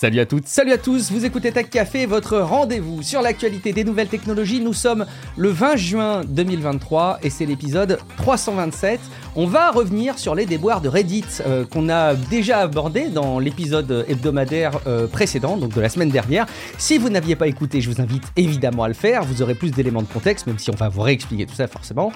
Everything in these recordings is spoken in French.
Salut à toutes, salut à tous, vous écoutez Tech Café, votre rendez-vous sur l'actualité des nouvelles technologies. Nous sommes le 20 juin 2023 et c'est l'épisode 327. On va revenir sur les déboires de Reddit qu'on a déjà abordé dans l'épisode hebdomadaire précédent, donc de la semaine dernière. Si vous n'aviez pas écouté, je vous invite évidemment à le faire, vous aurez plus d'éléments de contexte, même si on va vous réexpliquer tout ça forcément.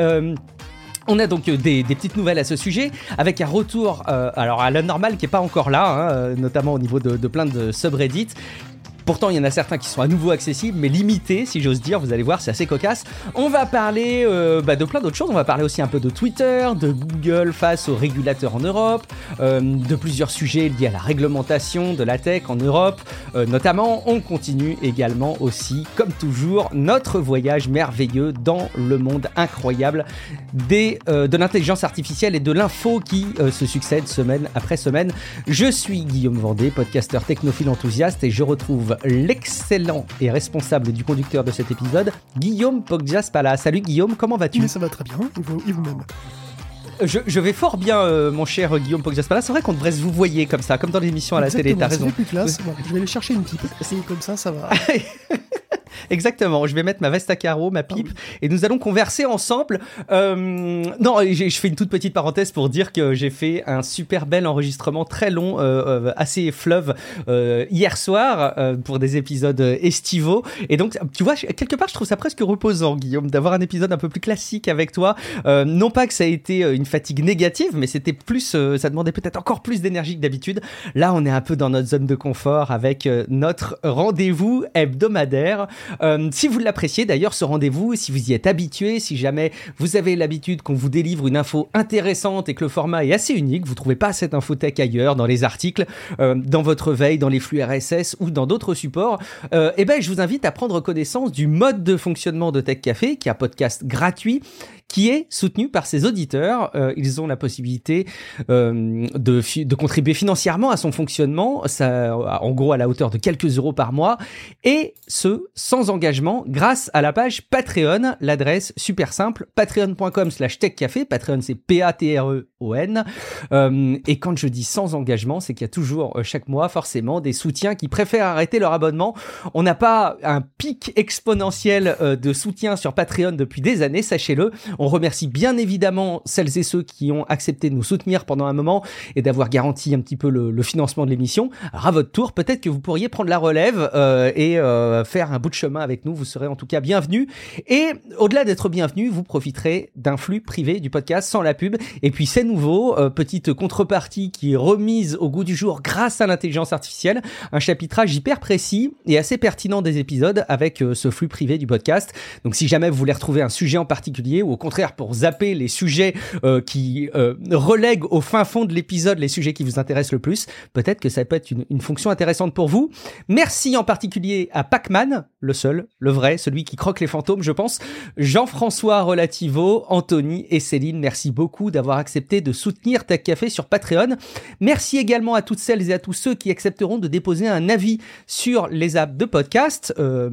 On a donc des petites nouvelles à ce sujet, avec un retour alors à la normale qui n'est pas encore là, notamment au niveau de plein de subreddits. Pourtant, il y en a certains qui sont à nouveau accessibles, mais limités, si j'ose dire. Vous allez voir, c'est assez cocasse. On va parler de plein d'autres choses. On va parler aussi un peu de Twitter, de Google face aux régulateurs en Europe, de plusieurs sujets liés à la réglementation de la tech en Europe. Notamment, on continue également aussi, comme toujours, notre voyage merveilleux dans le monde incroyable de l'intelligence artificielle et de l'info qui se succède semaine après semaine. Je suis Guillaume Vendée, podcasteur technophile enthousiaste, et je retrouve l'excellent et responsable du conducteur de cet épisode, Guillaume Poggiaspala. Salut Guillaume, comment vas-tu ? Mais ça va très bien, et vous-même ? Je vais fort bien, mon cher Guillaume Poggiaspala. C'est vrai qu'on devrait se vous voyer comme ça, comme dans l'émission à la télé, t'as raison. C'est plus classe, voilà, je vais aller chercher une pipe, et comme ça va... Exactement, je vais mettre ma veste à carreaux, ma pipe, et nous allons converser ensemble. Non, je fais une toute petite parenthèse pour dire que j'ai fait un super bel enregistrement très long, assez fleuve, hier soir, pour des épisodes estivaux. Et donc, tu vois, quelque part, je trouve ça presque reposant, Guillaume, d'avoir un épisode un peu plus classique avec toi. Non pas que ça a été une fatigue négative, mais c'était plus, ça demandait peut-être encore plus d'énergie que d'habitude. Là, on est un peu dans notre zone de confort avec notre rendez-vous hebdomadaire. Si vous l'appréciez d'ailleurs ce rendez-vous, si vous y êtes habitué, si jamais vous avez l'habitude qu'on vous délivre une info intéressante et que le format est assez unique, vous trouvez pas cette infotech ailleurs, dans les articles, dans votre veille, dans les flux RSS ou dans d'autres supports, eh ben je vous invite à prendre connaissance du mode de fonctionnement de Tech Café, qui est un podcast gratuit qui est soutenu par ses auditeurs. Ils ont la possibilité de contribuer financièrement à son fonctionnement, ça, en gros à la hauteur de quelques euros par mois, et ce, sans engagement, grâce à la page Patreon. L'adresse super simple, patreon.com/techcafé, Patreon c'est Patreon, et quand je dis sans engagement, c'est qu'il y a toujours chaque mois forcément des soutiens qui préfèrent arrêter leur abonnement. On n'a pas un pic exponentiel de soutien sur Patreon depuis des années, sachez-le. On remercie bien évidemment celles et ceux qui ont accepté de nous soutenir pendant un moment et d'avoir garanti un petit peu le financement de l'émission. Alors à votre tour, peut-être que vous pourriez prendre la relève et faire un bout de chemin avec nous. Vous serez en tout cas bienvenus. Et au-delà d'être bienvenus, vous profiterez d'un flux privé du podcast sans la pub. Et puis c'est nouveau, petite contrepartie qui est remise au goût du jour grâce à l'intelligence artificielle. Un chapitrage hyper précis et assez pertinent des épisodes avec ce flux privé du podcast. Donc si jamais vous voulez retrouver un sujet en particulier ou au contraire pour zapper les sujets qui relèguent au fin fond de l'épisode les sujets qui vous intéressent le plus, peut-être que ça peut être une fonction intéressante pour vous. Merci en particulier à Pac-Man, le seul, le vrai, celui qui croque les fantômes, je pense, Jean-François Relativo, Anthony et Céline. Merci beaucoup d'avoir accepté de soutenir Tech Café sur Patreon. Merci également à toutes celles et à tous ceux qui accepteront de déposer un avis sur les apps de podcast.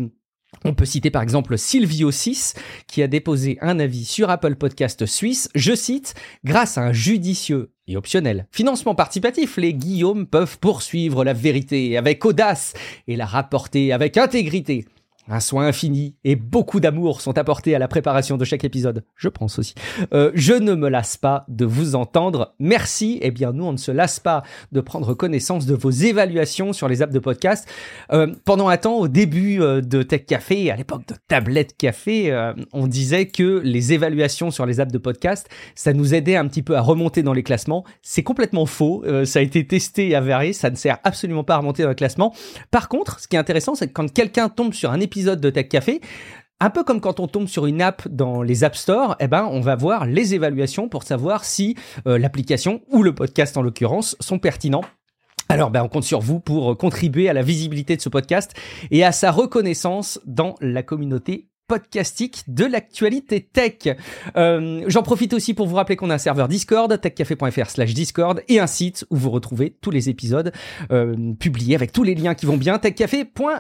On peut citer par exemple Sylvio6 qui a déposé un avis sur Apple Podcast Suisse. Je cite, grâce à un judicieux et optionnel financement participatif, les Guillaume peuvent poursuivre la vérité avec audace et la rapporter avec intégrité. Un soin infini et beaucoup d'amour sont apportés à la préparation de chaque épisode. Je pense aussi. Je ne me lasse pas de vous entendre. Merci. Eh bien, nous, on ne se lasse pas de prendre connaissance de vos évaluations sur les apps de podcast. Pendant un temps, au début de Tech Café, à l'époque de Tablette Café, on disait que les évaluations sur les apps de podcast, ça nous aidait un petit peu à remonter dans les classements. C'est complètement faux. Ça a été testé et avéré. Ça ne sert absolument pas à remonter dans le classement. Par contre, ce qui est intéressant, c'est que quand quelqu'un tombe sur un épisode de Tech Café, un peu comme quand on tombe sur une app dans les App Store, eh ben, on va voir les évaluations pour savoir si l'application ou le podcast en l'occurrence sont pertinents. Alors, on compte sur vous pour contribuer à la visibilité de ce podcast et à sa reconnaissance dans la communauté podcastique de l'actualité tech. J'en profite aussi pour vous rappeler qu'on a un serveur Discord, techcafé.fr/Discord, et un site où vous retrouvez tous les épisodes publiés avec tous les liens qui vont bien, techcafé.fr.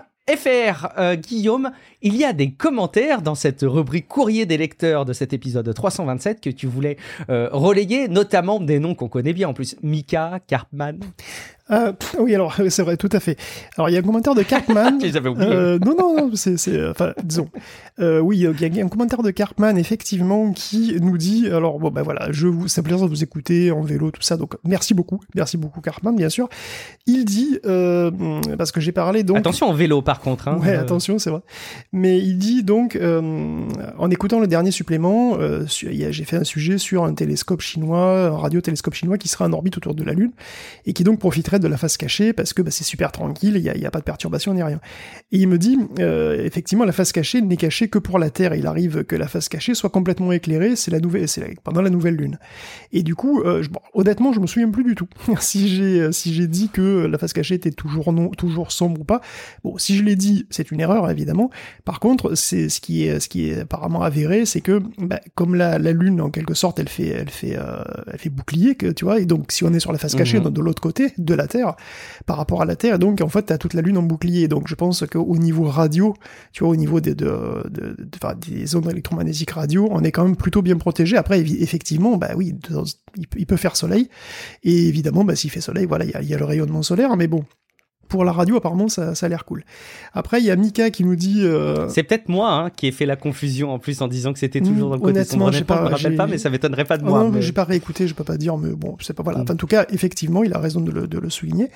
Guillaume, il y a des commentaires dans cette rubrique courrier des lecteurs de cet épisode 327 que tu voulais relayer, notamment des noms qu'on connaît bien en plus. Mika, Carpman. Oui, alors c'est vrai, tout à fait. Alors il y a un commentaire de Cartman. J'avais oublié. Non, enfin, disons. Oui, il y a un commentaire de Cartman effectivement qui nous dit, alors bon ben voilà, c'est un plaisir de vous écouter en vélo, tout ça, donc merci beaucoup Cartman, bien sûr. Il dit, parce que j'ai parlé donc. Attention en vélo par contre. Hein, ouais, attention, c'est vrai. Mais il dit donc, en écoutant le dernier supplément, j'ai fait un sujet sur un télescope chinois, un radiotélescope chinois qui sera en orbite autour de la Lune et qui donc profiterait de la face cachée parce que c'est super tranquille, il y a pas de perturbation ni rien. Et il me dit effectivement la face cachée n'est cachée que pour la Terre. Il arrive que la face cachée soit complètement éclairée, pendant la nouvelle Lune. Et du coup, honnêtement, je me souviens plus du tout si j'ai dit que la face cachée était toujours sombre ou pas. Bon, si je l'ai dit, c'est une erreur évidemment. Par contre, c'est ce qui est apparemment avéré, c'est que comme la Lune en quelque sorte, elle fait bouclier, que tu vois, et donc si on est sur la face cachée, de l'autre côté de la Terre, par rapport à la Terre, donc en fait t'as toute la Lune en bouclier. Donc je pense qu'au niveau radio, tu vois, au niveau des ondes électromagnétiques radio, on est quand même plutôt bien protégé. Après effectivement, oui, il peut faire soleil, et évidemment s'il fait soleil, voilà, il y a le rayonnement solaire, mais bon. Pour la radio, apparemment, ça a l'air cool. Après, il y a Mika qui nous dit... C'est peut-être moi qui ai fait la confusion en plus en disant que c'était toujours dans le côté sombre. Honnêtement, je me rappelle pas, mais ça m'étonnerait pas de moi. Non, mais... j'ai pas réécouté, je peux pas dire, mais bon, c'est pas voilà. Enfin, en tout cas, effectivement, il a raison de le souligner.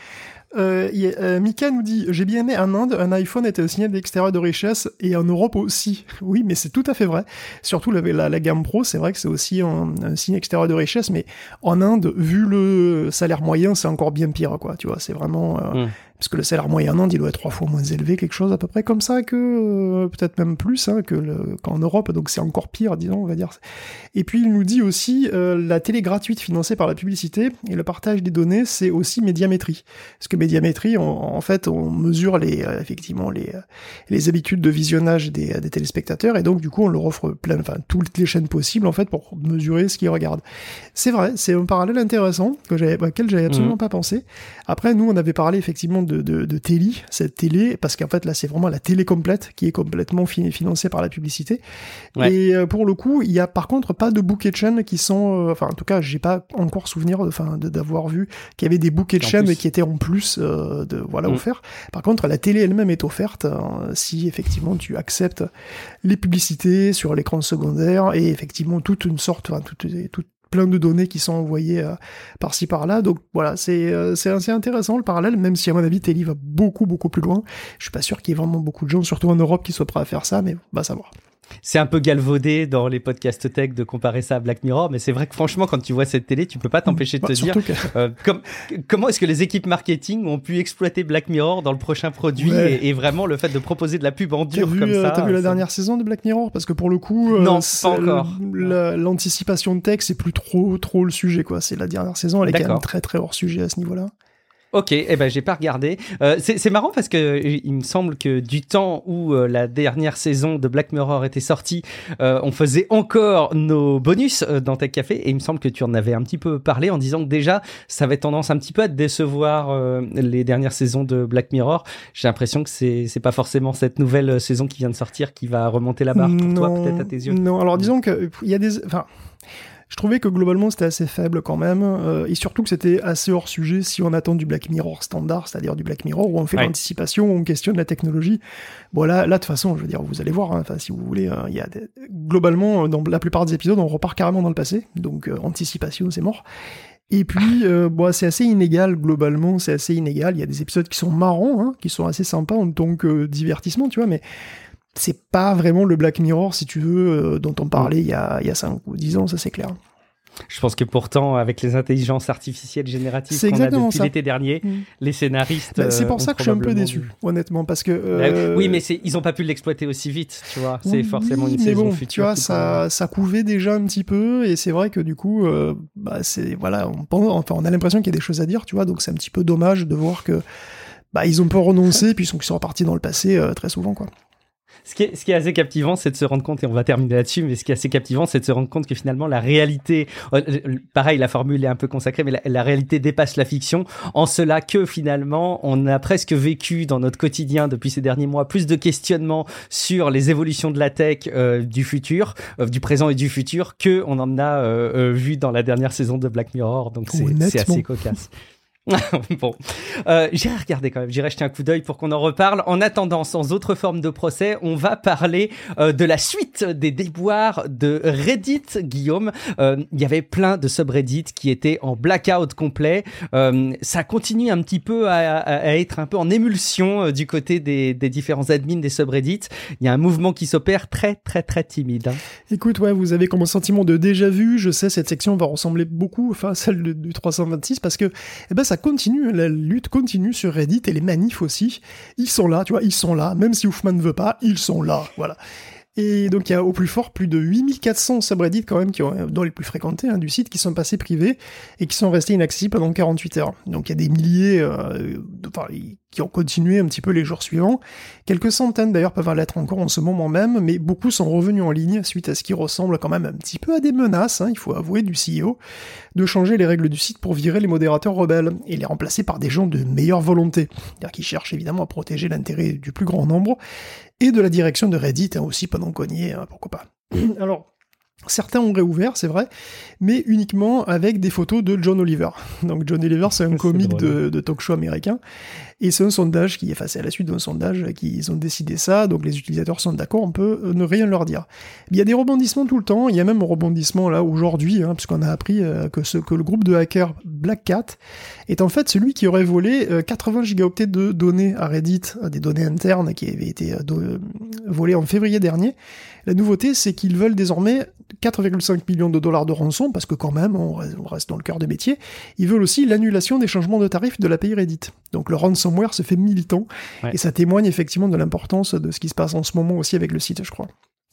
Mika nous dit, j'ai bien aimé en Inde, un iPhone était un signe d'extérieur de richesse et en Europe aussi. Oui, mais c'est tout à fait vrai. Surtout la gamme Pro, c'est vrai que c'est aussi un signe extérieur de richesse, mais en Inde, vu le salaire moyen, c'est encore bien pire, quoi. Tu vois, c'est vraiment... Parce que le salaire moyen en Inde, il doit être 3 fois moins élevé, quelque chose à peu près comme ça, que peut-être même plus qu'en Europe, donc c'est encore pire, disons, on va dire. Et puis il nous dit aussi, la télé gratuite financée par la publicité et le partage des données, c'est aussi médiamétrie. Parce que médiamétrie, en fait, on mesure effectivement les habitudes de visionnage des téléspectateurs, et donc du coup on leur offre toutes les chaînes possibles, en fait, pour mesurer ce qu'ils regardent. C'est vrai, c'est un parallèle intéressant, auquel j'avais absolument pas pensé. Après, nous, on avait parlé effectivement de télé, cette télé, parce qu'en fait là c'est vraiment la télé complète qui est complètement financée par la publicité. Ouais. Et pour le coup, il y a par contre pas de bouquets de chaînes qui sont, en tout cas j'ai pas encore souvenir d'avoir vu qu'il y avait des bouquets de chaînes qui étaient en plus offerts. Par contre la télé elle-même est offerte si effectivement tu acceptes les publicités sur l'écran secondaire et effectivement toute une sorte, toute plein de données qui sont envoyées par-ci par-là, donc voilà, c'est assez intéressant le parallèle, même si à mon avis Télé va beaucoup plus loin. Je suis pas sûr qu'il y ait vraiment beaucoup de gens, surtout en Europe, qui soient prêts à faire ça, mais va savoir. C'est un peu galvaudé dans les podcasts tech de comparer ça à Black Mirror, mais c'est vrai que franchement, quand tu vois cette télé, tu peux pas t'empêcher de te dire comment est-ce que les équipes marketing ont pu exploiter Black Mirror dans le prochain produit et vraiment le fait de proposer de la pub en dur comme ça. T'as vu la dernière saison de Black Mirror? Parce que pour le coup, non, pas encore. L'anticipation de tech, c'est plus trop le sujet, quoi. C'est la dernière saison, elle est quand même très très hors sujet à ce niveau-là. Ok, j'ai pas regardé. C'est marrant parce que il me semble que du temps où la dernière saison de Black Mirror était sortie, on faisait encore nos bonus dans Tech Café et il me semble que tu en avais un petit peu parlé en disant que déjà ça avait tendance un petit peu à te décevoir les dernières saisons de Black Mirror. J'ai l'impression que c'est pas forcément cette nouvelle saison qui vient de sortir qui va remonter la barre pour toi, peut-être à tes yeux. Non, alors disons que il y a je trouvais que globalement c'était assez faible quand même, et surtout que c'était assez hors sujet si on attend du Black Mirror standard, c'est-à-dire du Black Mirror où on fait l'anticipation, où on questionne la technologie. Bon là de toute façon, je veux dire, vous allez voir, si vous voulez, il y a globalement dans la plupart des épisodes on repart carrément dans le passé, donc anticipation c'est mort. Et puis, c'est assez inégal, globalement, c'est assez inégal. Il y a des épisodes qui sont marrants, qui sont assez sympas en tant que divertissement, tu vois, mais c'est pas vraiment le Black Mirror, si tu veux, dont on parlait il y a 5 ou 10 ans, ça c'est clair. Je pense que pourtant, avec les intelligences artificielles génératives qu'on a depuis l'été dernier, les scénaristes. C'est pour ça que je suis un peu déçu, honnêtement, parce que. Oui, mais ils ont pas pu l'exploiter aussi vite, tu vois. C'est forcément une saison future. Tu vois, ça couvait déjà un petit peu, et c'est vrai que du coup, on a l'impression qu'il y a des choses à dire, tu vois, donc c'est un petit peu dommage de voir que ils ont pas renoncé, puis ils sont repartis dans le passé très souvent, quoi. Ce qui est assez captivant, c'est de se rendre compte, et on va terminer là-dessus, mais ce qui est assez captivant, c'est de se rendre compte que finalement, la réalité, pareil, la formule est un peu consacrée, mais la réalité dépasse la fiction, en cela que finalement, on a presque vécu dans notre quotidien depuis ces derniers mois plus de questionnements sur les évolutions de la tech du futur, du présent et du futur, que on en a vu dans la dernière saison de Black Mirror, donc c'est assez cocasse. Bon, j'irai regarder quand même, j'irai jeter un coup d'œil pour qu'on en reparle. En attendant, sans autre forme de procès, on va parler de la suite des déboires de Reddit, Guillaume. Il y avait plein de subreddits qui étaient en blackout complet. Ça continue un petit peu à être un peu en émulsion du côté des différents admins des subreddits. Il y a un mouvement qui s'opère très très très timide. Hein. Écoute, ouais, vous avez comme un sentiment de déjà vu. Je sais, cette section va ressembler beaucoup à celle du 326 parce que ça continue, la lutte continue sur Reddit et les manifs aussi. Ils sont là, tu vois, ils sont là. Même si Hoofman ne veut pas, ils sont là, voilà. Et donc il y a au plus fort plus de 8400 subreddits quand même, dont les plus fréquentés du site, qui sont passés privés et qui sont restés inaccessibles pendant 48 heures. Donc il y a des milliers qui ont continué un petit peu les jours suivants. Quelques centaines d'ailleurs peuvent l'être encore en ce moment même, mais beaucoup sont revenus en ligne suite à ce qui ressemble quand même un petit peu à des menaces, il faut avouer, du CEO, de changer les règles du site pour virer les modérateurs rebelles et les remplacer par des gens de meilleure volonté, c'est-à-dire qui cherchent évidemment à protéger l'intérêt du plus grand nombre, et de la direction de Reddit aussi pendant qu'on y est, pourquoi pas. Alors, certains ont réouvert, c'est vrai, mais uniquement avec des photos de John Oliver. Donc John Oliver, c'est un comique de talk show américain, et c'est un sondage qui est fait à la suite d'un sondage qu'ils ont décidé ça, donc les utilisateurs sont d'accord, on peut ne rien leur dire. Il y a des rebondissements tout le temps, il y a même un rebondissement là aujourd'hui, puisqu'on a appris que le groupe de hackers Black Cat est en fait celui qui aurait volé 80 gigaoctets de données à Reddit, des données internes qui avaient été volées en février dernier. La nouveauté, c'est qu'ils veulent désormais 4,5 millions de dollars de rançon, parce que quand même, on reste dans le cœur de métier. Ils veulent aussi l'annulation des changements de tarifs de l'API Reddit. Donc le ransomware se fait militant, ouais. Et ça témoigne effectivement de l'importance de ce qui se passe en ce moment aussi avec le site, je crois.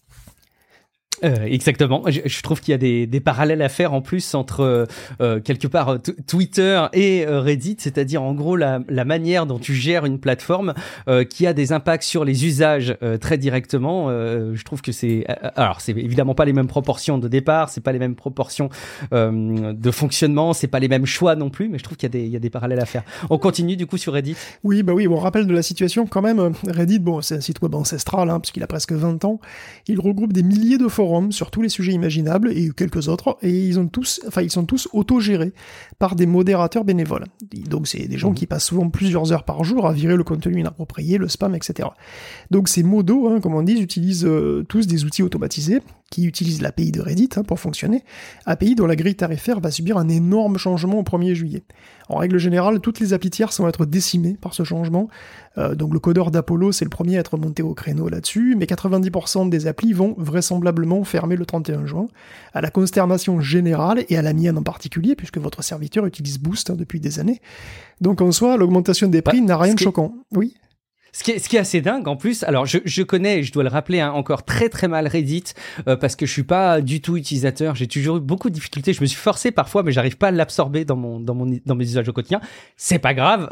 Exactement. Je trouve qu'il y a des parallèles à faire en plus entre quelque part Twitter et Reddit, c'est-à-dire en gros la manière dont tu gères une plateforme qui a des impacts sur les usages très directement. Je trouve que c'est évidemment pas les mêmes proportions de départ, c'est pas les mêmes proportions de fonctionnement, c'est pas les mêmes choix non plus, mais je trouve qu'il y a des parallèles à faire. On continue du coup sur Reddit. Oui, on rappelle de la situation quand même. Reddit, c'est un site web ancestral puisqu'il a presque 20 ans. Il regroupe des milliers de forums sur tous les sujets imaginables et quelques autres, et ils sont tous autogérés par des modérateurs bénévoles. Donc c'est des gens qui passent souvent plusieurs heures par jour à virer le contenu inapproprié, le spam, etc. Donc ces modos, comme on dit, utilisent tous des outils automatisés qui utilisent l'API de Reddit pour fonctionner, API dont la grille tarifaire va subir un énorme changement au 1er juillet. En règle générale, toutes les applis tierces vont être décimées par ce changement. Donc le codeur d'Apollo, c'est le premier à être monté au créneau là-dessus, mais 90% des applis vont vraisemblablement fermer le 31 juin, à la consternation générale et à la mienne en particulier, puisque votre serviteur utilise Boost depuis des années. Donc en soi, l'augmentation des prix n'a rien de choquant. Oui. Ce qui est assez dingue en plus, alors je connais, je dois le rappeler, encore très très mal Reddit parce que je suis pas du tout utilisateur, j'ai toujours eu beaucoup de difficultés, je me suis forcé parfois mais j'arrive pas à l'absorber dans mes usages au quotidien. C'est pas grave,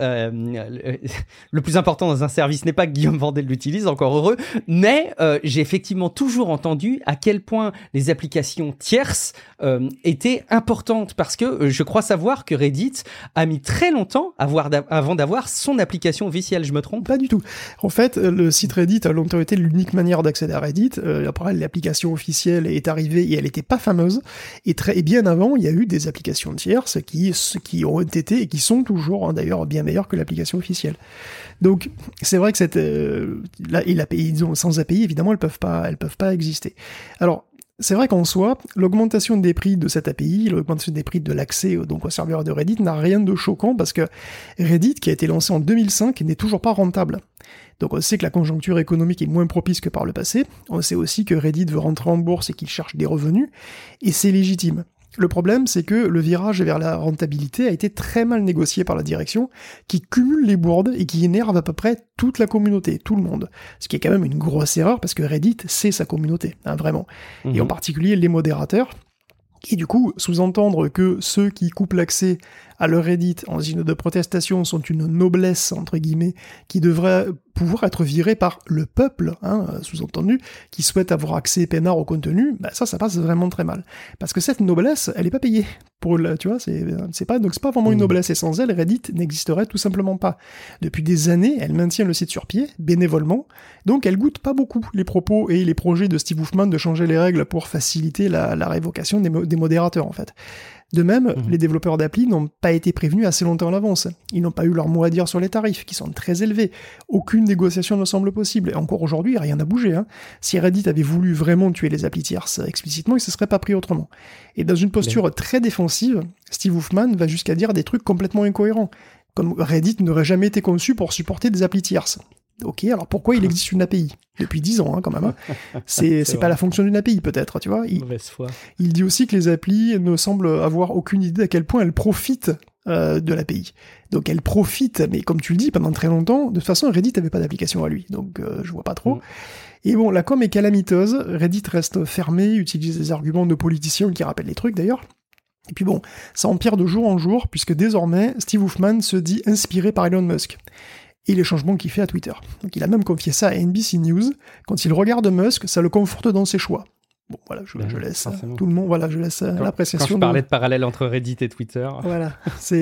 le plus important dans un service n'est pas que Guillaume Vandel l'utilise, encore heureux, mais j'ai effectivement toujours entendu à quel point les applications tierces étaient importantes parce que je crois savoir que Reddit a mis très longtemps avant d'avoir son application officielle, je me trompe? Pas du tout. En fait, le site Reddit a longtemps été l'unique manière d'accéder à Reddit. Après, l'application officielle est arrivée et elle n'était pas fameuse. Et bien avant, il y a eu des applications tierces qui ont été et qui sont toujours, d'ailleurs, bien meilleures que l'application officielle. Donc, c'est vrai que sans API, évidemment, elles peuvent pas exister. Alors, c'est vrai qu'en soi, l'augmentation des prix de cette API, l'augmentation des prix de l'accès donc au serveur de Reddit n'a rien de choquant parce que Reddit, qui a été lancé en 2005, n'est toujours pas rentable. Donc on sait que la conjoncture économique est moins propice que par le passé, on sait aussi que Reddit veut rentrer en bourse et qu'il cherche des revenus, et c'est légitime. Le problème, c'est que le virage vers la rentabilité a été très mal négocié par la direction, qui cumule les bourdes et qui énerve à peu près toute la communauté, tout le monde. Ce qui est quand même une grosse erreur, parce que Reddit, c'est sa communauté, vraiment. Et en particulier les modérateurs. Et du coup, sous-entendre que ceux qui coupent l'accès à leur Reddit en signe de protestation sont une noblesse, entre guillemets, qui devrait pouvoir être virée par le peuple, sous-entendu, qui souhaite avoir accès peinard au contenu, ça passe vraiment très mal. Parce que cette noblesse, elle est pas payée. Tu vois, c'est pas vraiment une noblesse, et sans elle, Reddit n'existerait tout simplement pas. Depuis des années, elle maintient le site sur pied, bénévolement, donc elle goûte pas beaucoup les propos et les projets de Steve Hoofman de changer les règles pour faciliter la révocation des modérateurs, en fait. De même, les développeurs d'appli n'ont pas été prévenus assez longtemps à l'avance. Ils n'ont pas eu leur mot à dire sur les tarifs, qui sont très élevés. Aucune négociation ne semble possible. Et encore aujourd'hui, rien n'a bougé. Si Reddit avait voulu vraiment tuer les applis tierces explicitement, il ne se serait pas pris autrement. Et dans une posture très défensive, Steve Huffman va jusqu'à dire des trucs complètement incohérents. Comme Reddit n'aurait jamais été conçu pour supporter des applis tierces. Ok, alors pourquoi il existe une API ? Depuis 10 ans, quand même. C'est pas la fonction d'une API, peut-être, tu vois. Mauvaise foi. Il dit aussi que les applis ne semblent avoir aucune idée à quel point elles profitent de l'API. Donc elles profitent, mais comme tu le dis, pendant très longtemps, de toute façon, Reddit n'avait pas d'application à lui, donc je vois pas trop. Et bon, la com est calamiteuse, Reddit reste fermé, utilise des arguments de politiciens qui rappellent les trucs, d'ailleurs. Et puis bon, ça empire de jour en jour, puisque désormais, Steve Huffman se dit inspiré par Elon Musk. Et les changements qu'il fait à Twitter. Donc il a même confié ça à NBC News. Quand il regarde Musk, ça le conforte dans ses choix. Bon, voilà, je laisse tout le monde, voilà, je laisse l'appréciation. Quand je parlais de parallèle entre Reddit et Twitter. Voilà,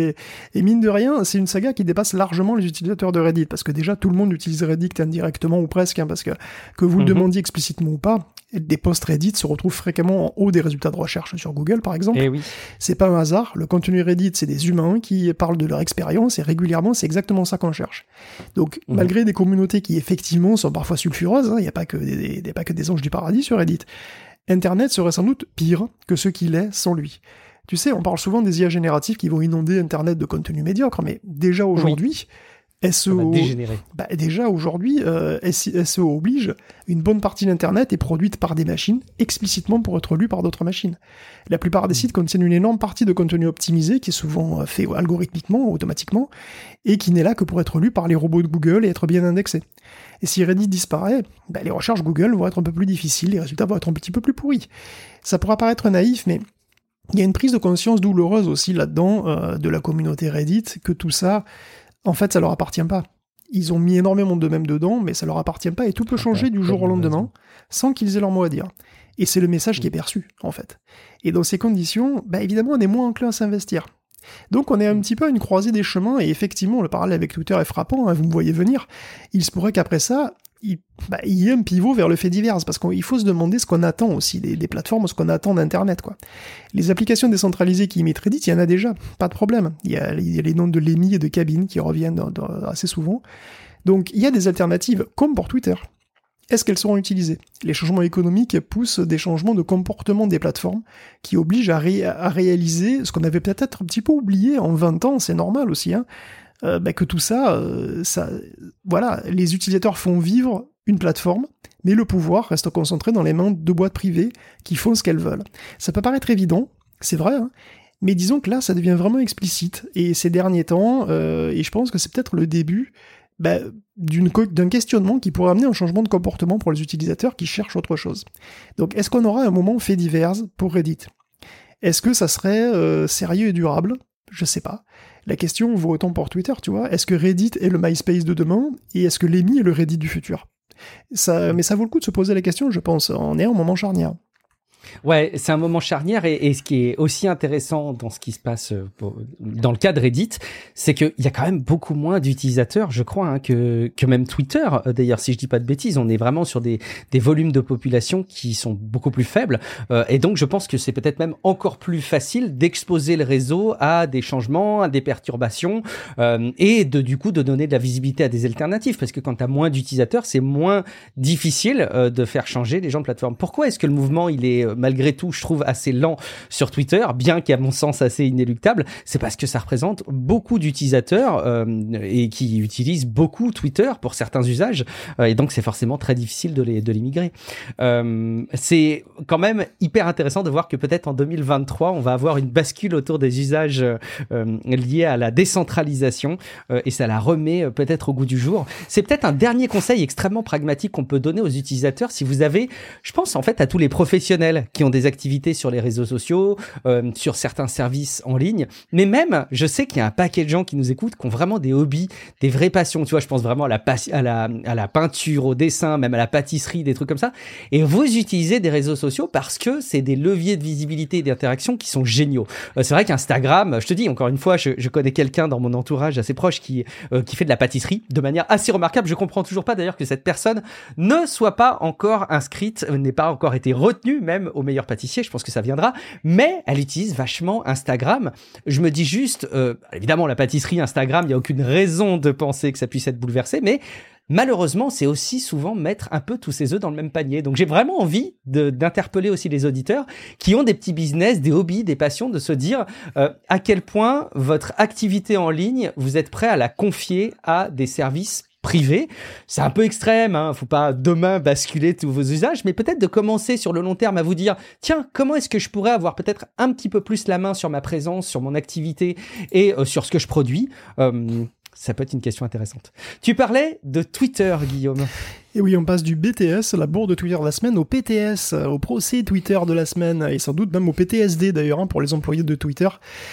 et mine de rien, c'est une saga qui dépasse largement les utilisateurs de Reddit, parce que déjà, tout le monde utilise Reddit indirectement ou presque, parce que vous le demandiez explicitement ou pas, des posts Reddit se retrouvent fréquemment en haut des résultats de recherche sur Google, par exemple. Et oui. C'est pas un hasard, le contenu Reddit, c'est des humains qui parlent de leur expérience, et régulièrement, c'est exactement ça qu'on cherche. Donc, malgré des communautés qui, effectivement, sont parfois sulfureuses, il n'y a pas que des anges du paradis sur Reddit, Internet serait sans doute pire que ce qu'il est sans lui. Tu sais, on parle souvent des IA génératives qui vont inonder Internet de contenu médiocre, mais déjà aujourd'hui, SEO... déjà aujourd'hui, SEO oblige, une bonne partie d'Internet est produite par des machines explicitement pour être lue par d'autres machines. La plupart des sites contiennent une énorme partie de contenu optimisé qui est souvent fait algorithmiquement, automatiquement, et qui n'est là que pour être lu par les robots de Google et être bien indexé. Et si Reddit disparaît, les recherches Google vont être un peu plus difficiles, les résultats vont être un petit peu plus pourris. Ça pourra paraître naïf, mais il y a une prise de conscience douloureuse aussi là-dedans de la communauté Reddit, que tout ça, en fait, ça leur appartient pas. Ils ont mis énormément d'eux-mêmes dedans, mais ça leur appartient pas, et tout peut changer du jour au lendemain, sans qu'ils aient leur mot à dire. Et c'est le message qui est perçu, en fait. Et dans ces conditions, évidemment, on est moins enclin à s'investir. Donc on est un petit peu à une croisée des chemins, et effectivement, le parallèle avec Twitter est frappant, vous me voyez venir. Il se pourrait qu'après ça, il y ait un pivot vers le fait divers, parce qu'il faut se demander ce qu'on attend aussi des plateformes, ce qu'on attend d'Internet, quoi. Les applications décentralisées qui imitent Reddit, il y en a déjà, pas de problème. Il y a les noms de Lemmy et de Cabine qui reviennent assez souvent. Donc il y a des alternatives, comme pour Twitter. Est-ce qu'elles seront utilisées ? Les changements économiques poussent des changements de comportement des plateformes qui obligent à réaliser ce qu'on avait peut-être un petit peu oublié en 20 ans, c'est normal aussi, que tout ça, voilà, les utilisateurs font vivre une plateforme, mais le pouvoir reste concentré dans les mains de boîtes privées qui font ce qu'elles veulent. Ça peut paraître évident, c'est vrai, mais disons que là, ça devient vraiment explicite, et ces derniers temps, et je pense que c'est peut-être le début d'un questionnement qui pourrait amener un changement de comportement pour les utilisateurs qui cherchent autre chose. Donc, est-ce qu'on aura un moment fait divers pour Reddit ? Est-ce que ça serait sérieux et durable ? Je sais pas. La question vaut autant pour Twitter, tu vois. Est-ce que Reddit est le MySpace de demain ? Et est-ce que Lemmy est le Reddit du futur ? Mais ça vaut le coup de se poser la question, je pense. On est à un moment charnière. Ouais, c'est un moment charnière, et ce qui est aussi intéressant dans ce qui se passe dans le cas de Reddit, c'est qu'il y a quand même beaucoup moins d'utilisateurs, je crois, que même Twitter. D'ailleurs, si je dis pas de bêtises, on est vraiment sur des volumes de population qui sont beaucoup plus faibles, et donc je pense que c'est peut-être même encore plus facile d'exposer le réseau à des changements, à des perturbations, et du coup de donner de la visibilité à des alternatives, parce que quand tu as moins d'utilisateurs, c'est moins difficile de faire changer les gens de plateforme. Pourquoi est-ce que le mouvement il est malgré tout, je trouve, assez lent sur Twitter, bien qu'à mon sens assez inéluctable? C'est parce que ça représente beaucoup d'utilisateurs et qui utilisent beaucoup Twitter pour certains usages, et donc c'est forcément très difficile de les migrer. C'est quand même hyper intéressant de voir que peut-être en 2023, on va avoir une bascule autour des usages liés à la décentralisation, et ça la remet peut-être au goût du jour. C'est peut-être un dernier conseil extrêmement pragmatique qu'on peut donner aux utilisateurs si vous avez, je pense en fait à tous les professionnels qui ont des activités sur les réseaux sociaux, sur certains services en ligne, mais même, je sais qu'il y a un paquet de gens qui nous écoutent qui ont vraiment des hobbies, des vraies passions, tu vois, je pense vraiment à la peinture, au dessin, même à la pâtisserie, des trucs comme ça, et vous utilisez des réseaux sociaux parce que c'est des leviers de visibilité et d'interaction qui sont géniaux. C'est vrai qu'Instagram, je te dis, encore une fois, je connais quelqu'un dans mon entourage assez proche qui fait de la pâtisserie de manière assez remarquable. Je comprends toujours pas d'ailleurs que cette personne ne soit pas encore inscrite, n'ait pas encore été retenue même au meilleur pâtissier, je pense que ça viendra, mais elle utilise vachement Instagram. Je me dis juste, évidemment la pâtisserie, Instagram, il n'y a aucune raison de penser que ça puisse être bouleversé, mais malheureusement, c'est aussi souvent mettre un peu tous ses œufs dans le même panier. Donc j'ai vraiment envie d'interpeller aussi les auditeurs qui ont des petits business, des hobbies, des passions, de se dire à quel point votre activité en ligne, vous êtes prêt à la confier à des services privés. C'est un peu extrême, hein, faut pas demain basculer tous vos usages, mais peut-être de commencer sur le long terme à vous dire, tiens, comment est-ce que je pourrais avoir peut-être un petit peu plus la main sur ma présence, sur mon activité et sur ce que je produis. Ça peut être une question intéressante. Tu parlais de Twitter, Guillaume. Et oui, on passe du BTS, la bourre de Twitter de la semaine, au PTS, au procès Twitter de la semaine, et sans doute même au PTSD d'ailleurs, hein, pour les employés de Twitter,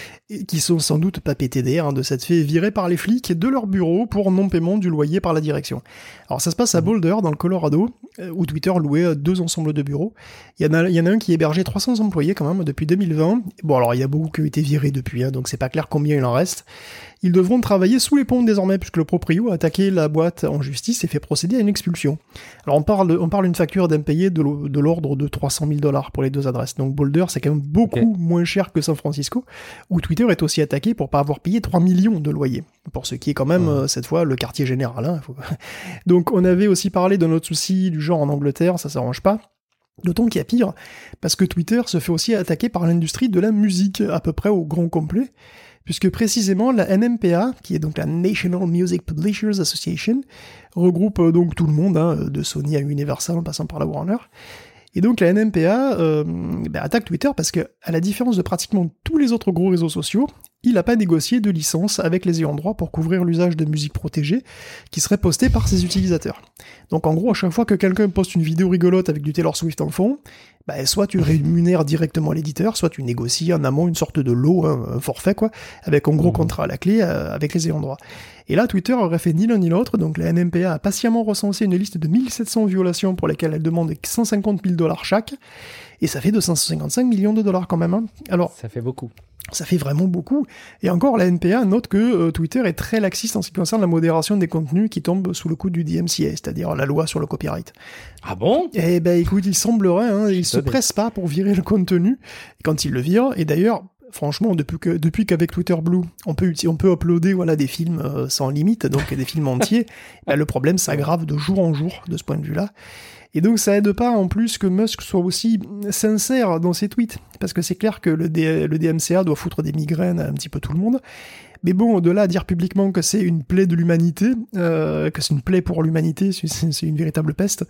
qui sont sans doute pas PTDR, hein, de s'être fait virer par les flics de leur bureau pour non-paiement du loyer par la direction. Alors ça se passe à Boulder, dans le Colorado, où Twitter louait 2 ensembles de bureaux. Il y en a un qui hébergeait 300 employés quand même depuis 2020. Bon alors il y a beaucoup qui ont été virés depuis, hein, donc c'est pas clair combien il en reste. Ils devront travailler sous les ponts désormais, puisque le proprio a attaqué la boîte en justice et fait procéder à une expulsion. Alors on parle d'une facture d'impayé de l'ordre de $300,000 pour les 2 adresses. Donc Boulder, c'est quand même beaucoup moins cher que San Francisco, où Twitter est aussi attaqué pour pas avoir payé 3 millions de loyers. Pour ce qui est quand même, cette fois, le quartier général. Hein, Donc on avait aussi parlé d'un autre souci du genre en Angleterre, ça s'arrange pas. D'autant qu'il y a pire, parce que Twitter se fait aussi attaquer par l'industrie de la musique, à peu près au grand complet, puisque précisément la NMPA, qui est donc la National Music Publishers Association, regroupe donc tout le monde, hein, de Sony à Universal en passant par la Warner. Et donc la NMPA attaque Twitter parce que, à la différence de pratiquement tous les autres gros réseaux sociaux, il n'a pas négocié de licence avec les ayants droit pour couvrir l'usage de musique protégée qui serait postée par ses utilisateurs. Donc en gros, à chaque fois que quelqu'un poste une vidéo rigolote avec du Taylor Swift en fond, soit tu rémunères directement l'éditeur, soit tu négocies en amont une sorte de lot, un forfait quoi, avec un gros contrat à la clé avec les ayants droit. Et là, Twitter aurait fait ni l'un ni l'autre, donc la NMPA a patiemment recensé une liste de 1700 violations pour lesquelles elle demande $150,000 chaque, et ça fait $255 millions quand même. Hein. Alors, ça fait beaucoup. Ça fait vraiment beaucoup. Et encore, la NPA note que Twitter est très laxiste en ce qui concerne la modération des contenus qui tombent sous le coup du DMCA, c'est-à-dire la loi sur le copyright. Ah bon ? Eh ben écoute, il semblerait, hein, il se presse pas pour virer le contenu quand il le vire. Et d'ailleurs, franchement, depuis qu'avec Twitter Blue, on peut uploader des films sans limite, donc des films entiers, le problème s'aggrave de jour en jour de ce point de vue-là. Et donc ça aide pas en plus que Musk soit aussi sincère dans ses tweets, parce que c'est clair que le DMCA doit foutre des migraines à un petit peu tout le monde. Mais bon, au-delà de dire publiquement que c'est une plaie de l'humanité, que c'est une plaie pour l'humanité, c'est une véritable peste,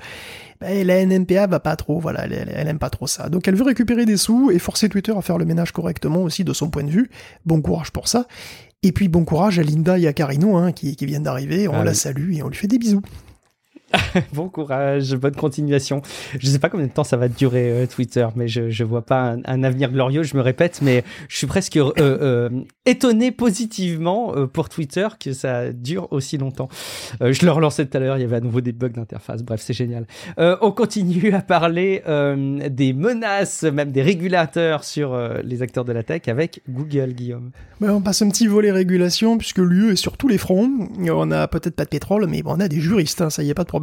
la NMPA va pas trop, elle aime pas trop ça. Donc elle veut récupérer des sous et forcer Twitter à faire le ménage correctement aussi de son point de vue. Bon courage pour ça. Et puis bon courage à Linda et à Carino, hein, qui viennent d'arriver, on la salue et on lui fait des bisous. Bon courage, bonne continuation. Je sais pas combien de temps ça va durer Twitter, mais je vois pas un avenir glorieux, je me répète, mais je suis presque étonné positivement pour Twitter que ça dure aussi longtemps. Je le relançais tout à l'heure, il y avait à nouveau des bugs d'interface, bref, c'est génial. On continue à parler des menaces, même des régulateurs sur les acteurs de la tech avec Google, Guillaume. On passe un petit volet régulation, puisque l'UE est sur tous les fronts. On a peut-être pas de pétrole, mais on a des juristes, hein, ça y est, pas de problème.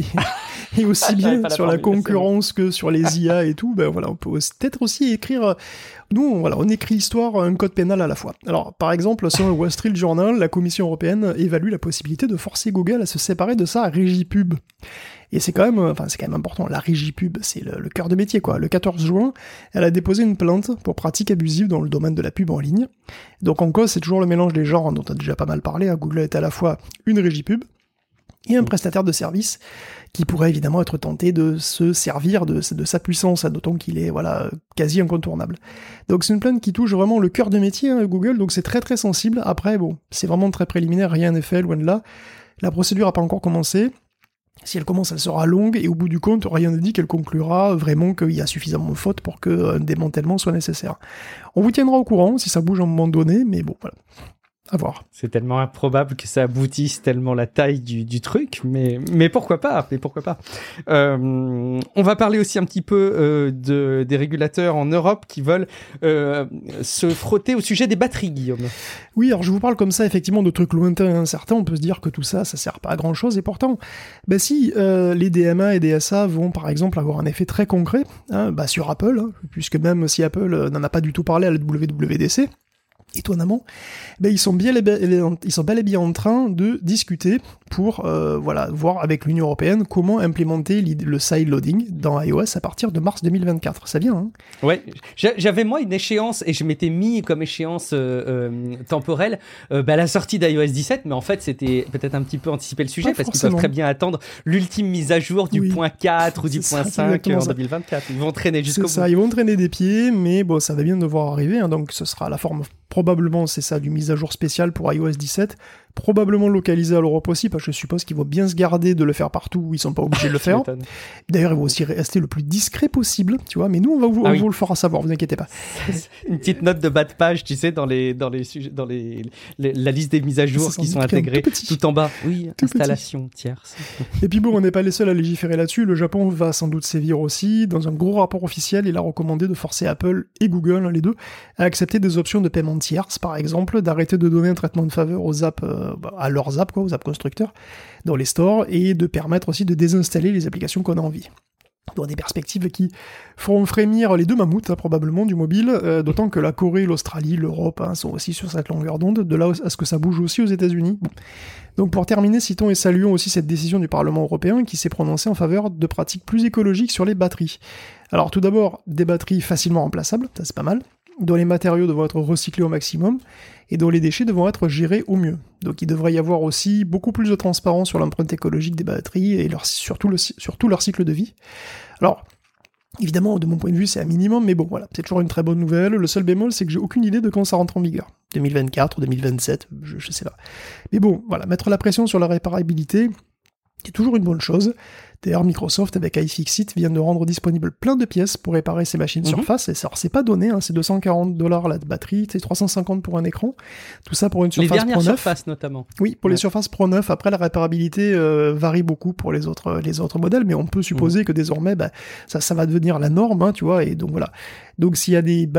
Et aussi bien sur la concurrence que sur les IA et tout, on peut peut-être aussi écrire... Nous, on écrit l'histoire, un code pénal à la fois. Alors, par exemple, selon le Wall Street Journal, la Commission européenne évalue la possibilité de forcer Google à se séparer de sa régie pub. Et c'est quand même important. La régie pub, c'est le cœur de métier, quoi. Le 14 juin, elle a déposé une plainte pour pratiques abusives dans le domaine de la pub en ligne. Donc, en cause, c'est toujours le mélange des genres dont on a déjà pas mal parlé. Google est à la fois une régie pub et un prestataire de service qui pourrait évidemment être tenté de se servir de sa puissance, d'autant qu'il est quasi incontournable. Donc c'est une plainte qui touche vraiment le cœur de métier, hein, Google, donc c'est très très sensible. Après, c'est vraiment très préliminaire, rien n'est fait, loin de là. La procédure n'a pas encore commencé. Si elle commence, elle sera longue, et au bout du compte, rien ne dit qu'elle conclura vraiment qu'il y a suffisamment de fautes pour qu'un démantèlement soit nécessaire. On vous tiendra au courant si ça bouge à un moment donné, mais bon, voilà. À voir. C'est tellement improbable que ça aboutisse, tellement la taille du truc, mais pourquoi pas, on va parler aussi un petit peu des régulateurs en Europe qui veulent se frotter au sujet des batteries, Guillaume. Oui, alors je vous parle comme ça, effectivement, de trucs lointains et incertains. On peut se dire que tout ça sert pas à grand-chose, et pourtant, si les DMA et DSA vont, par exemple, avoir un effet très concret, sur Apple, puisque même si Apple n'en a pas du tout parlé à la WWDC, étonnamment, ils sont bel et bien en train de discuter pour voir avec l'Union européenne comment implémenter le side loading dans iOS à partir de mars 2024. Ça vient, hein? Ouais, j'avais moi une échéance et je m'étais mis comme échéance temporelle la sortie d'iOS 17, mais en fait c'était peut-être un petit peu anticiper le sujet parce qu'ils peuvent très bien attendre l'ultime mise à jour du point 4 ou du point 5 en 2024. Ils vont traîner jusqu'au bout. C'est ça, ils vont traîner des pieds, mais bon, ça va bien devoir arriver, hein, donc ce sera la forme. Probablement, c'est ça, du mise à jour spécial pour iOS 17, probablement localisé à l'Europe aussi, parce que je suppose qu'ils vont bien se garder de le faire partout où ils sont pas obligés de le faire. D'ailleurs, ils vont aussi rester le plus discret possible, tu vois, mais nous, on va vous le faire savoir, vous inquiétez pas. Une petite note de bas de page, tu sais, dans la liste des mises à jour qui sont intégrées, tout en bas. Oui, tout installation tierce. Et puis bon, on n'est pas les seuls à légiférer là-dessus, le Japon va sans doute sévir aussi. Dans un gros rapport officiel, il a recommandé de forcer Apple et Google, les deux, à accepter des options de paiement tierces, par exemple, d'arrêter de donner un traitement de faveur aux apps, à leurs apps, aux apps constructeurs, dans les stores, et de permettre aussi de désinstaller les applications qu'on a envie. Dans des perspectives qui feront frémir les deux mammouths, probablement, du mobile, d'autant que la Corée, l'Australie, l'Europe sont aussi sur cette longueur d'onde, de là à ce que ça bouge aussi aux États-Unis. Bon. Donc pour terminer, citons et saluons aussi cette décision du Parlement européen qui s'est prononcé en faveur de pratiques plus écologiques sur les batteries. Alors tout d'abord, des batteries facilement remplaçables, ça c'est pas mal, dont les matériaux devront être recyclés au maximum, et dont les déchets devront être gérés au mieux. Donc il devrait y avoir aussi beaucoup plus de transparence sur l'empreinte écologique des batteries, et surtout leur cycle de vie. Alors, évidemment, de mon point de vue, c'est un minimum, mais bon, voilà, c'est toujours une très bonne nouvelle. Le seul bémol, c'est que j'ai aucune idée de quand ça rentre en vigueur. 2024 ou 2027, je sais pas. Mais bon, voilà, mettre la pression sur la réparabilité, c'est toujours une bonne chose. D'ailleurs, Microsoft, avec iFixit, vient de rendre disponible plein de pièces pour réparer ces machines Surface. Et ça, c'est pas donné, hein, c'est $240 la batterie, c'est 350 pour un écran. Tout ça pour une Surface Pro 9. Les dernières Surface, notamment. Oui, pour les Surface Pro 9. Après, la réparabilité varie beaucoup pour les autres modèles, mais on peut supposer que désormais, ça va devenir la norme, hein, tu vois, et donc voilà. Donc s'il y a il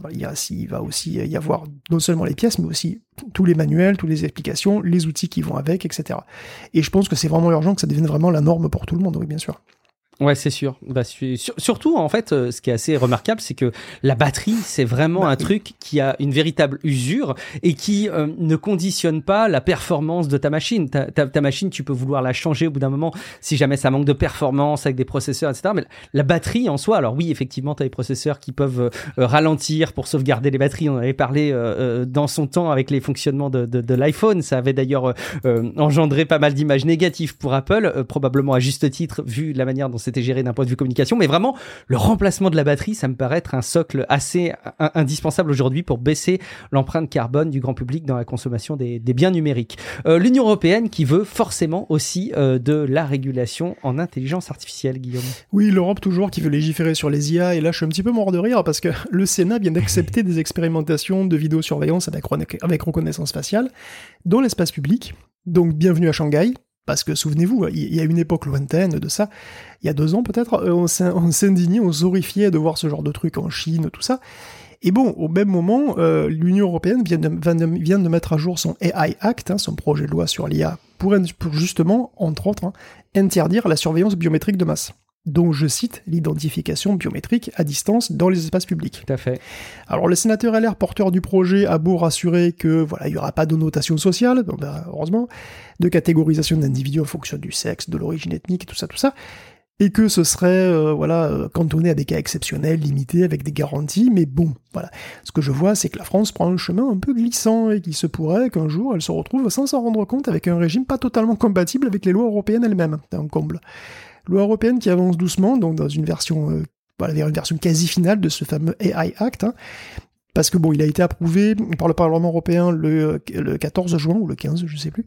va aussi y avoir non seulement les pièces, mais aussi tous les manuels, toutes les explications, les outils qui vont avec, etc. Et je pense que c'est vraiment urgent que ça devienne vraiment la norme pour tout le monde, oui, bien sûr. Ouais, c'est sûr. Surtout, en fait, ce qui est assez remarquable, c'est que la batterie, c'est vraiment un truc qui a une véritable usure et qui ne conditionne pas la performance de ta machine. Ta machine, tu peux vouloir la changer au bout d'un moment si jamais ça manque de performance avec des processeurs, etc. Mais la batterie en soi, alors oui, effectivement, tu as des processeurs qui peuvent ralentir pour sauvegarder les batteries. On en avait parlé dans son temps avec les fonctionnements de l'iPhone. Ça avait d'ailleurs engendré pas mal d'images négatives pour Apple, probablement à juste titre, vu la manière dont c'était géré d'un point de vue communication, mais vraiment, le remplacement de la batterie, ça me paraît être un socle assez indispensable aujourd'hui pour baisser l'empreinte carbone du grand public dans la consommation des biens numériques. L'Union européenne qui veut forcément aussi de la régulation en intelligence artificielle, Guillaume. Oui, l'Europe toujours qui veut légiférer sur les IA, et là je suis un petit peu mort de rire parce que le Sénat vient d'accepter des expérimentations de vidéosurveillance avec reconnaissance faciale dans l'espace public, donc bienvenue à Shanghai. Parce que souvenez-vous, il y a une époque lointaine de ça, il y a 2 ans peut-être, on s'indignait, on s'horrifiait de voir ce genre de trucs en Chine, tout ça. Et bon, au même moment, l'Union européenne vient de mettre à jour son AI Act, son projet de loi sur l'IA, pour justement, entre autres, interdire la surveillance biométrique de masse. Dont, je cite, l'identification biométrique à distance dans les espaces publics. Tout à fait. Alors, le sénateur LR, porteur du projet, a beau rassurer que, voilà, il n'y aura pas de notation sociale, donc, heureusement, de catégorisation d'individus en fonction du sexe, de l'origine ethnique, tout ça, et que ce serait, cantonné à des cas exceptionnels, limités, avec des garanties, mais bon, voilà. Ce que je vois, c'est que la France prend un chemin un peu glissant, et qu'il se pourrait qu'un jour, elle se retrouve sans s'en rendre compte avec un régime pas totalement compatible avec les lois européennes elles-mêmes. C'est un comble. Loi européenne qui avance doucement, donc dans une version, vers une version quasi finale de ce fameux AI Act, parce que bon, il a été approuvé par le Parlement européen le 14 juin, ou le 15, je sais plus.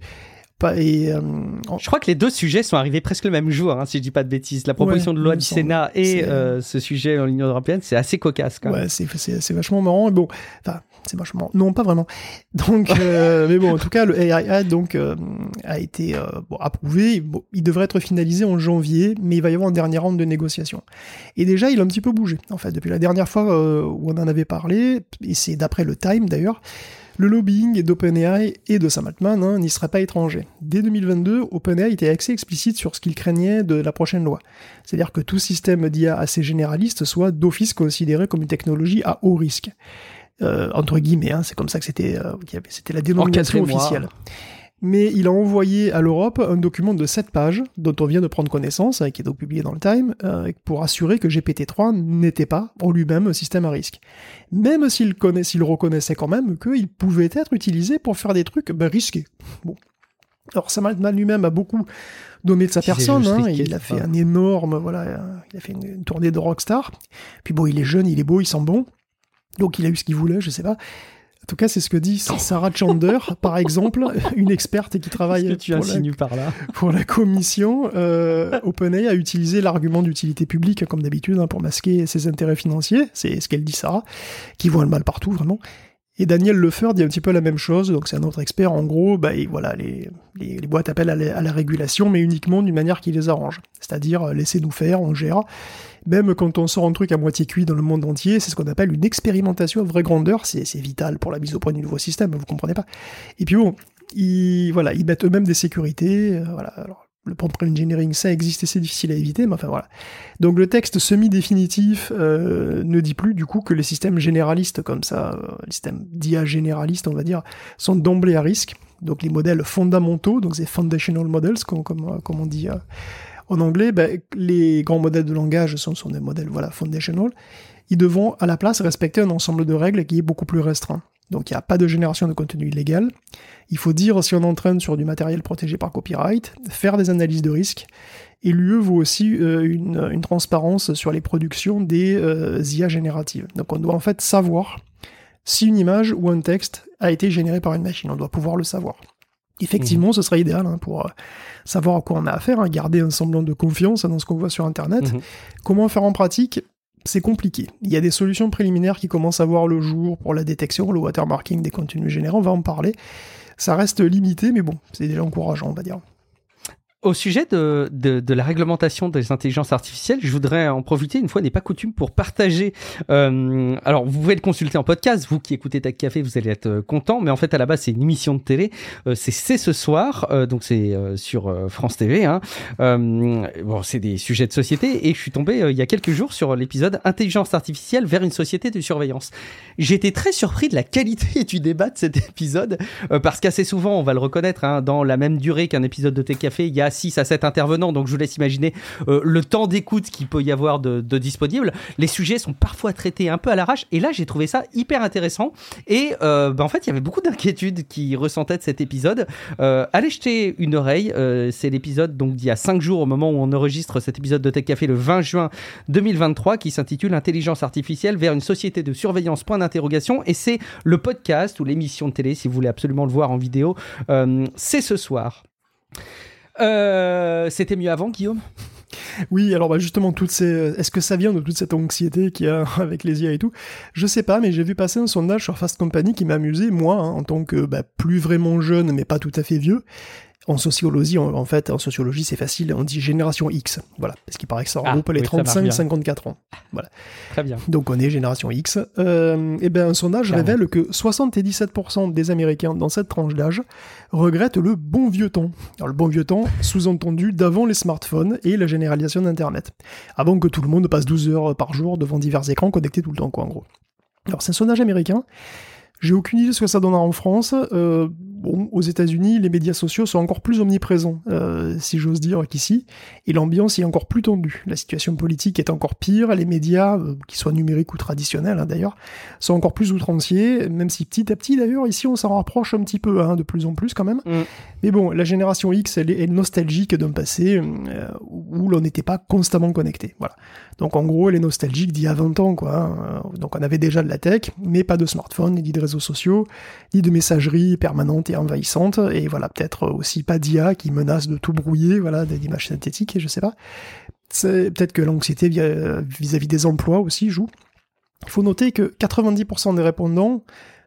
Je crois que les deux sujets sont arrivés presque le même jour, si je dis pas de bêtises. La proposition de loi du Sénat et ce sujet en l'Union européenne, c'est assez cocasse quand même. Ouais, c'est vachement marrant. Et bon, c'est vachement... Non, pas vraiment. Donc, mais bon, en tout cas, le AI donc, a été approuvé. Bon, il devrait être finalisé en janvier, mais il va y avoir une dernière round de négociations. Et déjà, il a un petit peu bougé. En fait, depuis la dernière fois où on en avait parlé, et c'est d'après le Time d'ailleurs, le lobbying d'OpenAI et de Sam Altman n'y serait pas étranger. Dès 2022, OpenAI était assez explicite sur ce qu'il craignait de la prochaine loi. C'est-à-dire que tout système d'IA assez généraliste soit d'office considéré comme une technologie à haut risque. Entre guillemets, c'est comme ça que c'était la dénomination officielle. Mais il a envoyé à l'Europe un document de 7 pages, dont on vient de prendre connaissance, qui est donc publié dans le Time, pour assurer que GPT-3 n'était pas, en lui-même, un système à risque. Même s'il reconnaissait quand même qu'il pouvait être utilisé pour faire des trucs risqués. Bon. Alors Sam Altman lui-même a beaucoup donné de sa personne, il a fait un énorme, il a fait une tournée de rockstar. Puis bon, il est jeune, il est beau, il sent bon, donc il a eu ce qu'il voulait, je sais pas. En tout cas, c'est ce que dit Sarah Chander, par exemple, une experte qui travaille pour la commission. OpenAI a utilisé l'argument d'utilité publique, comme d'habitude, pour masquer ses intérêts financiers. C'est ce qu'elle dit, Sarah, qui voit le mal partout, vraiment. Et Daniel Lefeur dit un petit peu la même chose, donc c'est un autre expert. En gros, les boîtes appellent à la régulation, mais uniquement d'une manière qui les arrange. C'est-à-dire, laissez-nous faire, on gère. Même quand on sort un truc à moitié cuit dans le monde entier, c'est ce qu'on appelle une expérimentation à vraie grandeur, c'est vital pour la mise au point du nouveau système, vous comprenez pas. Et puis bon, ils mettent eux-mêmes des sécurités, alors le prompt engineering, ça existe et c'est difficile à éviter, mais enfin voilà. Donc le texte semi-définitif ne dit plus du coup que les systèmes généralistes comme ça, les systèmes d'IA généralistes on va dire, sont d'emblée à risque. Donc les modèles fondamentaux, donc c'est foundational models comme on dit en anglais, les grands modèles de langage sont des modèles foundational. Ils devront à la place respecter un ensemble de règles qui est beaucoup plus restreint. Donc il n'y a pas de génération de contenu illégal. Il faut dire si on entraîne sur du matériel protégé par copyright, faire des analyses de risque, et l'UE vaut aussi une transparence sur les productions des IA génératives. Donc on doit en fait savoir si une image ou un texte a été généré par une machine. On doit pouvoir le savoir. Effectivement, ce serait idéal pour savoir à quoi on a affaire, garder un semblant de confiance dans ce qu'on voit sur Internet. Comment faire en pratique ? C'est compliqué. Il y a des solutions préliminaires qui commencent à voir le jour pour la détection, le watermarking des contenus générés, on va en parler. Ça reste limité, mais bon, c'est déjà encourageant, on va dire. Au sujet de la réglementation des intelligences artificielles, je voudrais en profiter, une fois n'est pas coutume, pour partager. Alors, vous pouvez le consulter en podcast. Vous qui écoutez Tech Café, vous allez être content. Mais en fait, à la base, c'est une émission de télé. C'est ce soir. Donc, c'est sur France TV. Bon, c'est des sujets de société. Et je suis tombé il y a quelques jours sur l'épisode Intelligence artificielle vers une société de surveillance. J'ai été très surpris de la qualité du débat de cet épisode. Parce qu'assez souvent, on va le reconnaître, dans la même durée qu'un épisode de Tech Café, il y a 6 à 7 intervenants, donc je vous laisse imaginer le temps d'écoute qu'il peut y avoir de disponible. Les sujets sont parfois traités un peu à l'arrache, et là j'ai trouvé ça hyper intéressant, et en fait il y avait beaucoup d'inquiétudes qui ressentaient de cet épisode. Allez jeter une oreille, c'est l'épisode donc d'il y a 5 jours au moment où on enregistre cet épisode de Tech Café, le 20 juin 2023, qui s'intitule Intelligence artificielle vers une société de surveillance, point d'interrogation, et c'est le podcast ou l'émission de télé si vous voulez absolument le voir en vidéo, c'est ce soir. C'était mieux avant, Guillaume ? Oui, alors justement, est-ce que ça vient de toute cette anxiété qu'il y a avec les IA et tout ? Je sais pas, mais j'ai vu passer un sondage sur Fast Company qui m'a amusé, moi, en tant que plus vraiment jeune, mais pas tout à fait vieux. En sociologie, en sociologie, c'est facile, on dit génération X, voilà, parce qu'il paraît que ça regroupe les 35-54 ans. Voilà. Très bien. Donc on est génération X. Un sondage révèle que 77% des Américains dans cette tranche d'âge regrettent le bon vieux temps. Alors le bon vieux temps, sous-entendu d'avant les smartphones et la généralisation d'Internet. Avant que tout le monde passe 12 heures par jour devant divers écrans connectés tout le temps, quoi, en gros. Alors c'est un sondage américain. J'ai aucune idée de ce que ça donnera en France. Aux États-Unis, les médias sociaux sont encore plus omniprésents, si j'ose dire, qu'ici, et l'ambiance est encore plus tendue. La situation politique est encore pire, les médias, qu'ils soient numériques ou traditionnels d'ailleurs, sont encore plus outranciers, même si petit à petit d'ailleurs, ici on s'en rapproche un petit peu, de plus en plus quand même. Mais bon, la génération X, elle est nostalgique d'un passé où l'on n'était pas constamment connecté. Voilà. Donc en gros, elle est nostalgique d'il y a 20 ans, quoi. Donc on avait déjà de la tech, mais pas de smartphone, ni de réseaux sociaux, ni de messagerie permanente et envahissante, et voilà, peut-être aussi pas d'IA qui menace de tout brouiller, voilà, des images synthétiques, je sais pas. Peut-être que l'anxiété vis-à-vis des emplois aussi joue. Il faut noter que 90% des répondants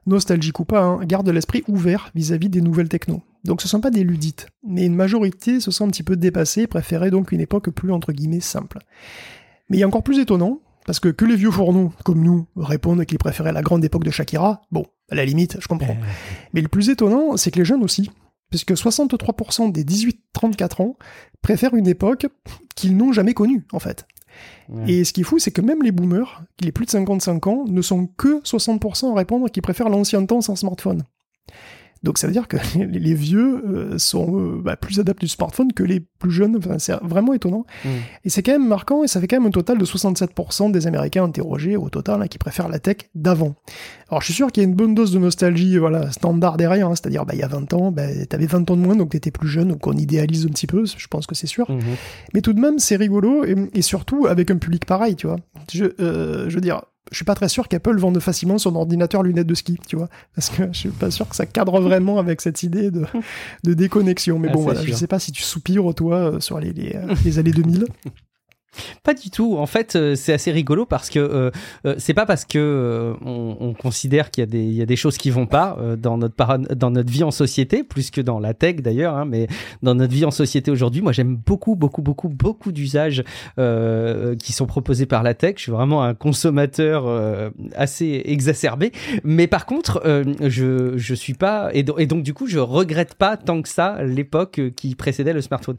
nostalgiques ou pas, hein, gardent l'esprit ouvert vis-à-vis des nouvelles technos. Donc ce ne sont pas des ludites, mais une majorité se sent un petit peu dépassée, préférait donc une époque plus entre guillemets simple. Mais il y a encore plus étonnant, parce que les vieux fourneaux, comme nous, répondent qu'ils préféraient la grande époque de Shakira, bon, à la limite, je comprends. Mais le plus étonnant, c'est que les jeunes aussi, puisque 63% des 18-34 ans préfèrent une époque qu'ils n'ont jamais connue, en fait. Ouais. Et ce qui est fou, c'est que même les boomers, les plus de 55 ans, ne sont que 60% à répondre qu'ils préfèrent l'ancien temps sans smartphone. Donc ça veut dire que les vieux sont plus adeptes du smartphone que les plus jeunes. Enfin, c'est vraiment étonnant. Et c'est quand même marquant, et ça fait quand même un total de 67% des Américains interrogés au total qui préfèrent la tech d'avant. Alors je suis sûr qu'il y a une bonne dose de nostalgie standard derrière, hein, c'est-à-dire il y a 20 ans, t'avais 20 ans de moins, donc t'étais plus jeune, donc on idéalise un petit peu, je pense que c'est sûr. Mais tout de même, c'est rigolo, et surtout avec un public pareil, tu vois. Je veux dire... Je suis pas très sûr qu'Apple vende facilement son ordinateur lunettes de ski, tu vois, parce que je suis pas sûr que ça cadre vraiment avec cette idée de déconnexion. Mais bon, voilà, sûr. Je sais pas si tu soupires, toi, sur les années 2000. Pas du tout. En fait, c'est assez rigolo parce que c'est pas parce que on considère qu'il y a des choses qui vont pas dans notre vie en société, plus que dans la tech d'ailleurs, hein, mais dans notre vie en société aujourd'hui, moi j'aime beaucoup d'usages qui sont proposés par la tech. Je suis vraiment un consommateur assez exacerbé, mais par contre, je suis pas et donc du coup, je regrette pas tant que ça l'époque qui précédait le smartphone.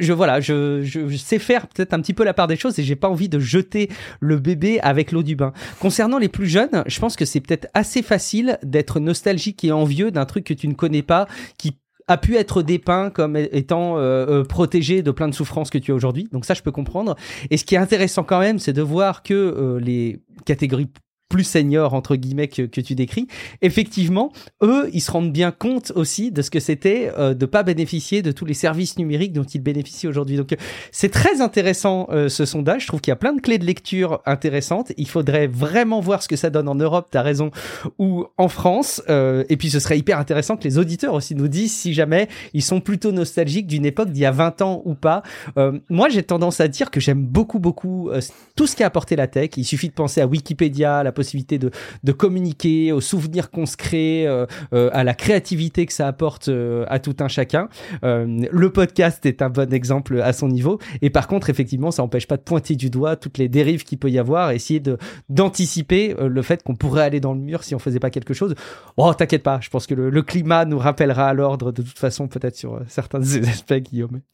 Je sais faire peut-être un petit peu la part des choses et j'ai pas envie de jeter le bébé avec l'eau du bain. Concernant les plus jeunes, je pense que c'est peut-être assez facile d'être nostalgique et envieux d'un truc que tu ne connais pas, qui a pu être dépeint comme étant protégé de plein de souffrances que tu as aujourd'hui. Donc ça, je peux comprendre. Et ce qui est intéressant quand même, c'est de voir que les catégories plus seniors, entre guillemets, que tu décris, effectivement, eux, ils se rendent bien compte aussi de ce que c'était de pas bénéficier de tous les services numériques dont ils bénéficient aujourd'hui. Donc, c'est très intéressant, ce sondage. Je trouve qu'il y a plein de clés de lecture intéressantes. Il faudrait vraiment voir ce que ça donne en Europe, t'as raison, ou en France. Et puis, ce serait hyper intéressant que les auditeurs aussi nous disent si jamais ils sont plutôt nostalgiques d'une époque d'il y a 20 ans ou pas. Moi, j'ai tendance à dire que j'aime beaucoup tout ce qu'a apporté la tech. Il suffit de penser à Wikipédia, à la possibilité de communiquer, aux souvenirs qu'on se crée, à la créativité que ça apporte à tout un chacun. Le podcast est un bon exemple à son niveau. Et par contre, effectivement, ça n'empêche pas de pointer du doigt toutes les dérives qu'il peut y avoir, essayer d'anticiper le fait qu'on pourrait aller dans le mur si on faisait pas quelque chose. Oh, t'inquiète pas, je pense que le climat nous rappellera à l'ordre de toute façon, peut-être sur certains de ces aspects, Guillaume.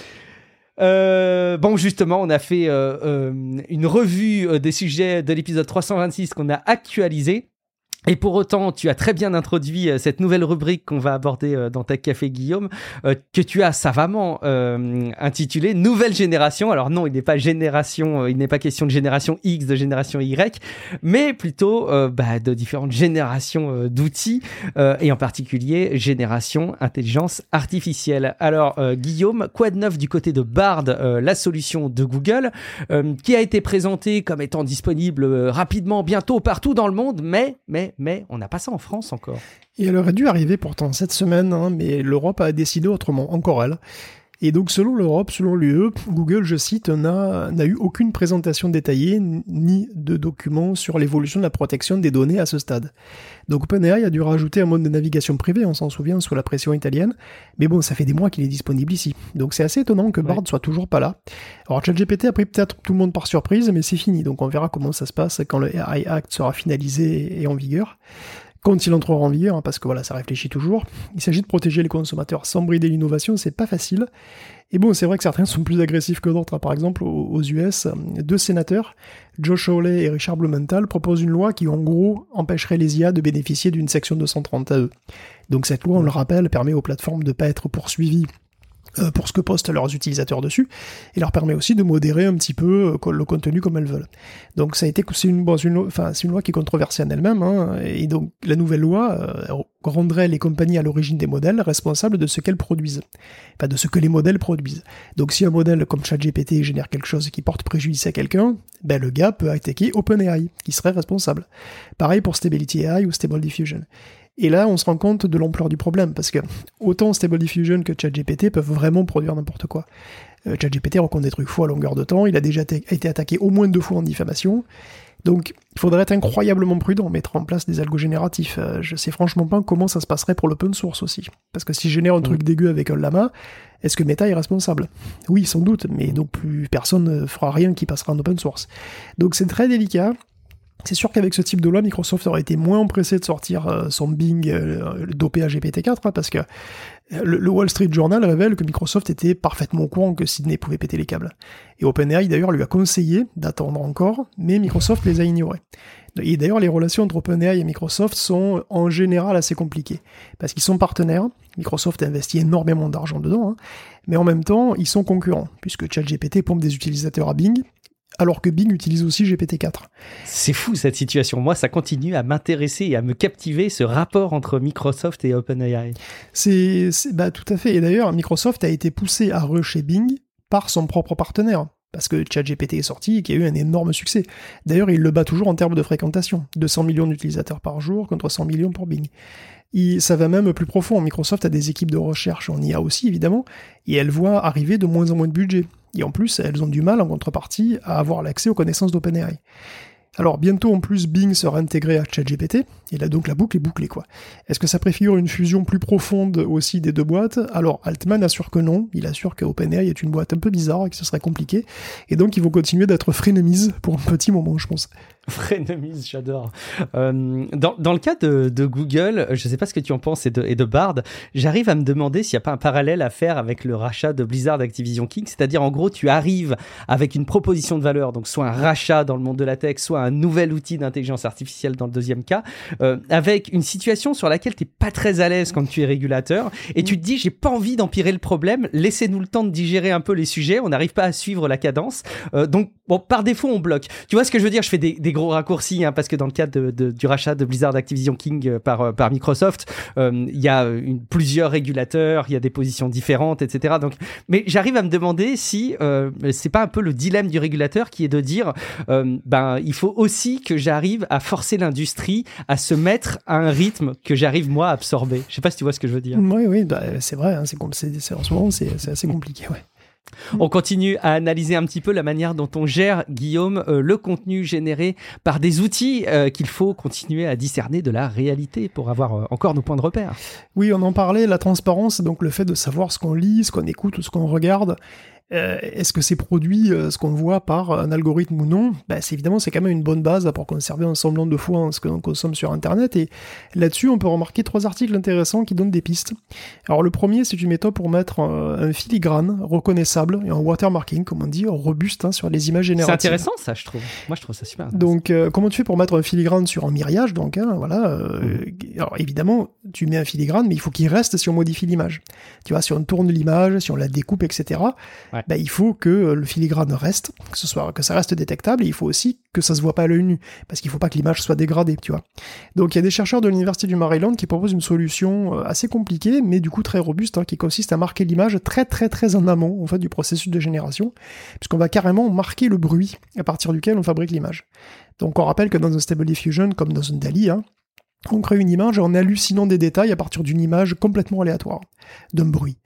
Bon, justement, on a fait une revue des sujets de l'épisode 326 qu'on a actualisé. Et pour autant, tu as très bien introduit cette nouvelle rubrique qu'on va aborder dans Tech Café, Guillaume, que tu as savamment intitulée Nouvelle Génération. Alors non, il n'est pas question de génération X, de génération Y, mais plutôt de différentes générations d'outils, et en particulier génération intelligence artificielle. Alors Guillaume, quoi de neuf du côté de Bard, la solution de Google, qui a été présentée comme étant disponible rapidement, bientôt partout dans le monde, mais on n'a pas ça en France encore. Et elle aurait dû arriver pourtant cette semaine, hein, mais l'Europe a décidé autrement, encore elle. Et donc selon l'Europe, selon l'UE, Google, je cite, n'a eu aucune présentation détaillée ni de documents sur l'évolution de la protection des données à ce stade. Donc OpenAI a dû rajouter un mode de navigation privé, on s'en souvient, sous la pression italienne, mais bon, ça fait des mois qu'il est disponible ici. Donc c'est assez étonnant que Bard soit toujours pas là. Alors ChatGPT a pris peut-être tout le monde par surprise, mais c'est fini, donc on verra comment ça se passe quand le AI Act sera finalisé et en vigueur. Quand il entrera en vigueur, hein, parce que voilà, ça réfléchit toujours. Il s'agit de protéger les consommateurs sans brider l'innovation, c'est pas facile. Et bon, c'est vrai que certains sont plus agressifs que d'autres. Par exemple, aux US, 2 sénateurs, Josh Hawley et Richard Blumenthal, proposent une loi qui, en gros, empêcherait les IA de bénéficier d'une section 230 AE. Donc cette loi, on le rappelle, permet aux plateformes de ne pas être poursuivies pour ce que postent leurs utilisateurs dessus, et leur permet aussi de modérer un petit peu le contenu comme elles veulent. Donc c'est une loi qui est controversée en elle-même, hein, et donc la nouvelle loi rendrait les compagnies à l'origine des modèles responsables de ce qu'elles produisent, enfin de ce que les modèles produisent. Donc si un modèle comme ChatGPT génère quelque chose qui porte préjudice à quelqu'un, le gars peut attaquer OpenAI, qui serait responsable. Pareil pour Stability AI ou Stable Diffusion. Et là, on se rend compte de l'ampleur du problème, parce que autant Stable Diffusion que ChatGPT peuvent vraiment produire n'importe quoi. ChatGPT raconte des trucs faux à longueur de temps, il a déjà été attaqué au moins 2 fois en diffamation, Donc, il faudrait être incroyablement prudent, mettre en place des algos génératifs. Je sais franchement pas comment ça se passerait pour l'open source aussi. Parce que si je génère un truc dégueu avec un lama, est-ce que Meta est responsable? Oui, sans doute, mais donc plus personne ne fera rien qui passera en open source. Donc c'est très délicat. C'est sûr qu'avec ce type de loi, Microsoft aurait été moins empressé de sortir son Bing dopé à GPT-4, hein, parce que le Wall Street Journal révèle que Microsoft était parfaitement au courant que Sydney pouvait péter les câbles. Et OpenAI d'ailleurs lui a conseillé d'attendre encore, mais Microsoft les a ignorés. Et d'ailleurs, les relations entre OpenAI et Microsoft sont en général assez compliquées, parce qu'ils sont partenaires. Microsoft investit énormément d'argent dedans, hein, mais en même temps, ils sont concurrents, puisque ChatGPT pompe des utilisateurs à Bing, alors que Bing utilise aussi GPT-4. C'est fou cette situation. Moi, ça continue à m'intéresser et à me captiver, ce rapport entre Microsoft et OpenAI. C'est tout à fait. Et d'ailleurs, Microsoft a été poussé à rusher Bing par son propre partenaire, parce que ChatGPT est sorti et qu'il y a eu un énorme succès. D'ailleurs, il le bat toujours en termes de fréquentation. 200 millions d'utilisateurs par jour contre 100 millions pour Bing. Ça va même plus profond. Microsoft a des équipes de recherche en IA aussi, évidemment, et elles voient arriver de moins en moins de budget. Et en plus, elles ont du mal, en contrepartie, à avoir l'accès aux connaissances d'OpenAI. Alors, bientôt, en plus, Bing sera intégré à ChatGPT, et là, donc, la boucle est bouclée, quoi. Est-ce que ça préfigure une fusion plus profonde aussi des deux boîtes? Alors, Altman assure que non. Il assure que OpenAI est une boîte un peu bizarre et que ce serait compliqué. Et donc, ils vont continuer d'être frenemies pour un petit moment, je pense. Frenemies, j'adore. Dans le cas de Google, je ne sais pas ce que tu en penses et de Bard, j'arrive à me demander s'il n'y a pas un parallèle à faire avec le rachat de Blizzard Activision King, c'est-à-dire en gros tu arrives avec une proposition de valeur, donc soit un rachat dans le monde de la tech, soit un nouvel outil d'intelligence artificielle dans le deuxième cas, avec une situation sur laquelle tu n'es pas très à l'aise quand tu es régulateur, et tu te dis j'ai pas envie d'empirer le problème, laissez-nous le temps de digérer un peu les sujets, on n'arrive pas à suivre la cadence, donc bon, par défaut on bloque. Tu vois ce que je veux dire? Je fais des gros raccourcis, hein, parce que dans le cadre du rachat de Blizzard Activision King par Microsoft, il y a plusieurs régulateurs, il y a des positions différentes, etc. Donc, mais j'arrive à me demander si c'est pas un peu le dilemme du régulateur qui est de dire il faut aussi que j'arrive à forcer l'industrie à se mettre à un rythme que j'arrive moi à absorber. Je sais pas si tu vois ce que je veux dire. Oui, c'est vrai, hein, en ce moment c'est assez compliqué, ouais. On continue à analyser un petit peu la manière dont on gère, Guillaume, le contenu généré par des outils qu'il faut continuer à discerner de la réalité pour avoir encore nos points de repère. Oui, on en parlait, la transparence, donc le fait de savoir ce qu'on lit, ce qu'on écoute ou ce qu'on regarde. Est-ce que c'est produit ce qu'on voit par un algorithme ou non? C'est quand même une bonne base pour conserver un semblant de foi en ce que l'on consomme sur Internet, et là-dessus on peut remarquer 3 articles intéressants qui donnent des pistes. Alors le premier, c'est une méthode pour mettre un filigrane reconnaissable et un watermarking, comme on dit, robuste, hein, sur les images génératives. C'est intéressant ça, je trouve. Moi je trouve ça super intéressant. Donc comment tu fais pour mettre un filigrane sur un mirage, donc hein, voilà. Alors évidemment tu mets un filigrane, mais il faut qu'il reste si on modifie l'image. Tu vois, si on tourne l'image, si on la découpe, etc. Ouais. Il faut que le filigrane reste, que ça reste détectable, et il faut aussi que ça se voit pas à l'œil nu, parce qu'il faut pas que l'image soit dégradée, tu vois. Donc il y a des chercheurs de l'université du Maryland qui proposent une solution assez compliquée, mais du coup très robuste, hein, qui consiste à marquer l'image très très très en amont, en fait, du processus de génération, puisqu'on va carrément marquer le bruit à partir duquel on fabrique l'image. Donc on rappelle que dans un Stable Diffusion, comme dans un DALL-E, hein, on crée une image en hallucinant des détails à partir d'une image complètement aléatoire, d'un bruit.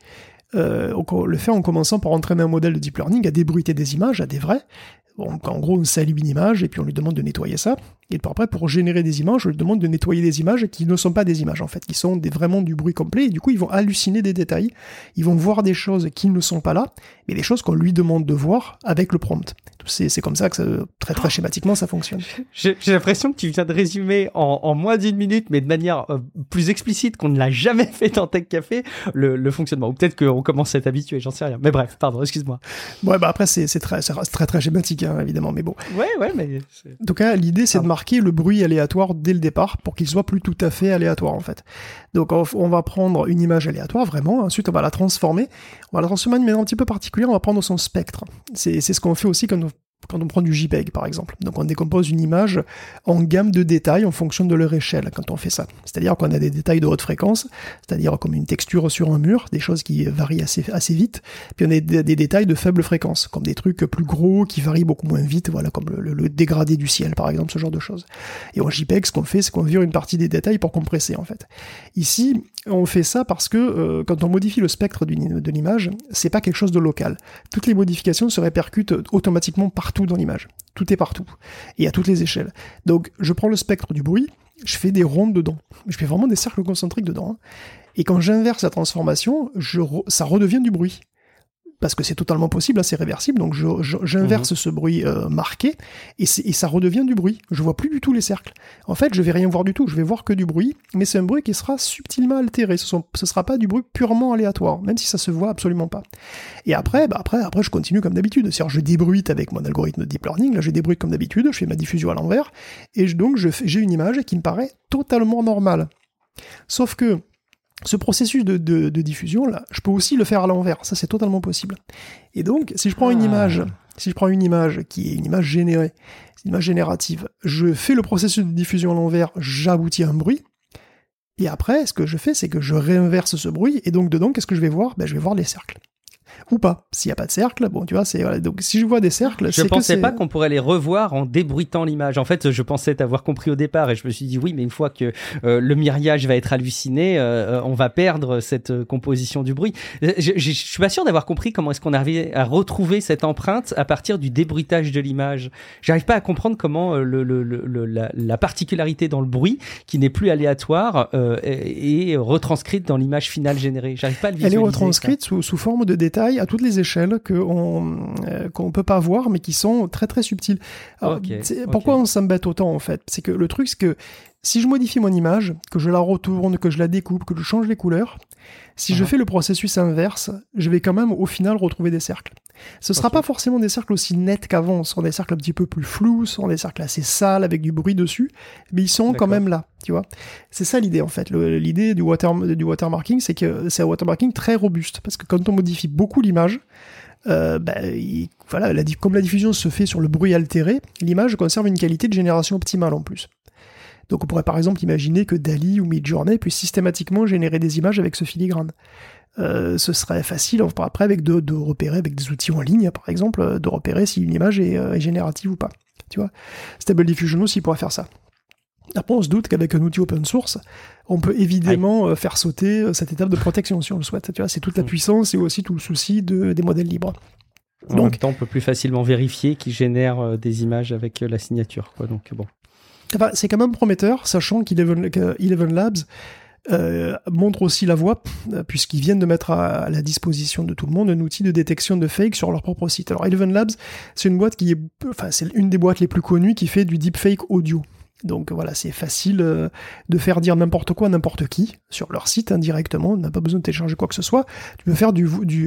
On le fait en commençant par entraîner un modèle de deep learning à débruiter des images, à des vrais. Donc, en gros, on salue une image et puis on lui demande de nettoyer ça. Et puis après, pour générer des images, on lui demande de nettoyer des images qui ne sont pas des images, en fait, qui sont vraiment du bruit complet. Et du coup, ils vont halluciner des détails. Ils vont voir des choses qui ne sont pas là, mais des choses qu'on lui demande de voir avec le prompt. C'est comme ça que très très schématiquement ça fonctionne. J'ai l'impression que tu viens de résumer en moins d'une minute, mais de manière plus explicite qu'on ne l'a jamais fait dans Tech Café, le fonctionnement. Ou peut-être qu'on commence à être habitué, j'en sais rien. Mais bref, pardon, excuse-moi. Ouais, après c'est très schématique, hein, évidemment, mais bon. Ouais, mais... En tout cas, l'idée c'est de marquer le bruit aléatoire dès le départ pour qu'il soit plus tout à fait aléatoire, en fait. Donc on va prendre une image aléatoire, vraiment, ensuite on va la transformer. On va la transformer de manière un petit peu particulière, on va prendre son spectre. C'est ce qu'on fait aussi quand on prend du JPEG, par exemple. Donc on décompose une image en gamme de détails en fonction de leur échelle quand on fait ça. C'est-à-dire qu'on a des détails de haute fréquence, c'est-à-dire comme une texture sur un mur, des choses qui varient assez vite, puis on a des détails de faible fréquence, comme des trucs plus gros qui varient beaucoup moins vite, voilà, comme le dégradé du ciel, par exemple, ce genre de choses. Et en JPEG, ce qu'on fait, c'est qu'on vire une partie des détails pour compresser, en fait. Ici, on fait ça parce que quand on modifie le spectre de l'image, c'est pas quelque chose de local. Toutes les modifications se répercutent automatiquement partout dans l'image. Tout est partout. Et à toutes les échelles. Donc, je prends le spectre du bruit, je fais des rondes dedans. Je fais vraiment des cercles concentriques dedans. Hein. Et quand j'inverse la transformation, ça redevient du bruit. Parce que c'est totalement possible, hein, c'est réversible, donc j'inverse ce bruit marqué, et ça redevient du bruit. Je vois plus du tout les cercles. En fait, je vais rien voir du tout, je vais voir que du bruit, mais c'est un bruit qui sera subtilement altéré. Ce sera pas du bruit purement aléatoire, même si ça se voit absolument pas. Et après, je continue comme d'habitude. C'est-à-dire, je débruite avec mon algorithme de deep learning, là je débruite comme d'habitude, je fais ma diffusion à l'envers, et donc j'ai une image qui me paraît totalement normale. Sauf que ce processus de diffusion, là, je peux aussi le faire à l'envers. Ça, c'est totalement possible. Et donc, si je prends une image qui est une image générée, une image générative, je fais le processus de diffusion à l'envers, j'aboutis à un bruit. Et après, ce que je fais, c'est que je réinverse ce bruit. Et donc, dedans, qu'est-ce que je vais voir ? Je vais voir les cercles. Ou pas. S'il n'y a pas de cercle, bon, tu vois, voilà. Donc, si je vois des cercles, je pensais pas qu'on pourrait les revoir en débruitant l'image. En fait, je pensais t'avoir compris au départ et je me suis dit oui, mais une fois que le mirage va être halluciné, on va perdre cette composition du bruit. Je suis pas sûr d'avoir compris comment est-ce qu'on arrivait à retrouver cette empreinte à partir du débruitage de l'image. J'arrive pas à comprendre comment la particularité dans le bruit, qui n'est plus aléatoire, est retranscrite dans l'image finale générée. J'arrive pas à le visualiser. Elle est retranscrite sous forme de détails à toutes les échelles qu'on peut pas voir, mais qui sont très très subtiles. Alors, pourquoi on s'embête autant en fait ? C'est que le truc, c'est que si je modifie mon image, que je la retourne, que je la découpe, que je change les couleurs, si je fais le processus inverse, je vais quand même au final retrouver des cercles. Ce sera pas forcément des cercles aussi nets qu'avant, ce seront des cercles un petit peu plus flous, ce seront des cercles assez sales avec du bruit dessus, mais ils sont quand même là, tu vois. C'est ça l'idée en fait. L'idée du watermarking, c'est que c'est un watermarking très robuste, parce que quand on modifie beaucoup l'image, voilà, comme la diffusion se fait sur le bruit altéré, l'image conserve une qualité de génération optimale en plus. Donc on pourrait par exemple imaginer que DALL-E ou Midjourney puissent systématiquement générer des images avec ce filigrane. Ce serait facile après de repérer avec des outils en ligne, par exemple, de repérer si une image est générative ou pas. Tu vois, Stable Diffusion aussi pourrait faire ça. Après, on se doute qu'avec un outil open source, on peut évidemment faire sauter cette étape de protection si on le souhaite. Tu vois, c'est toute la puissance et aussi tout le souci des modèles libres. En même temps, on peut plus facilement vérifier qui génère des images avec la signature, quoi. Donc bon. Enfin, c'est quand même prometteur, sachant qu'Eleven Labs montre aussi la voie, puisqu'ils viennent de mettre à la disposition de tout le monde un outil de détection de fake sur leur propre site. Alors Eleven Labs, c'est une boîte c'est une des boîtes les plus connues qui fait du deepfake audio. Donc voilà, c'est facile de faire dire n'importe quoi à n'importe qui sur leur site indirectement, on n'a pas besoin de télécharger quoi que ce soit. Tu peux faire du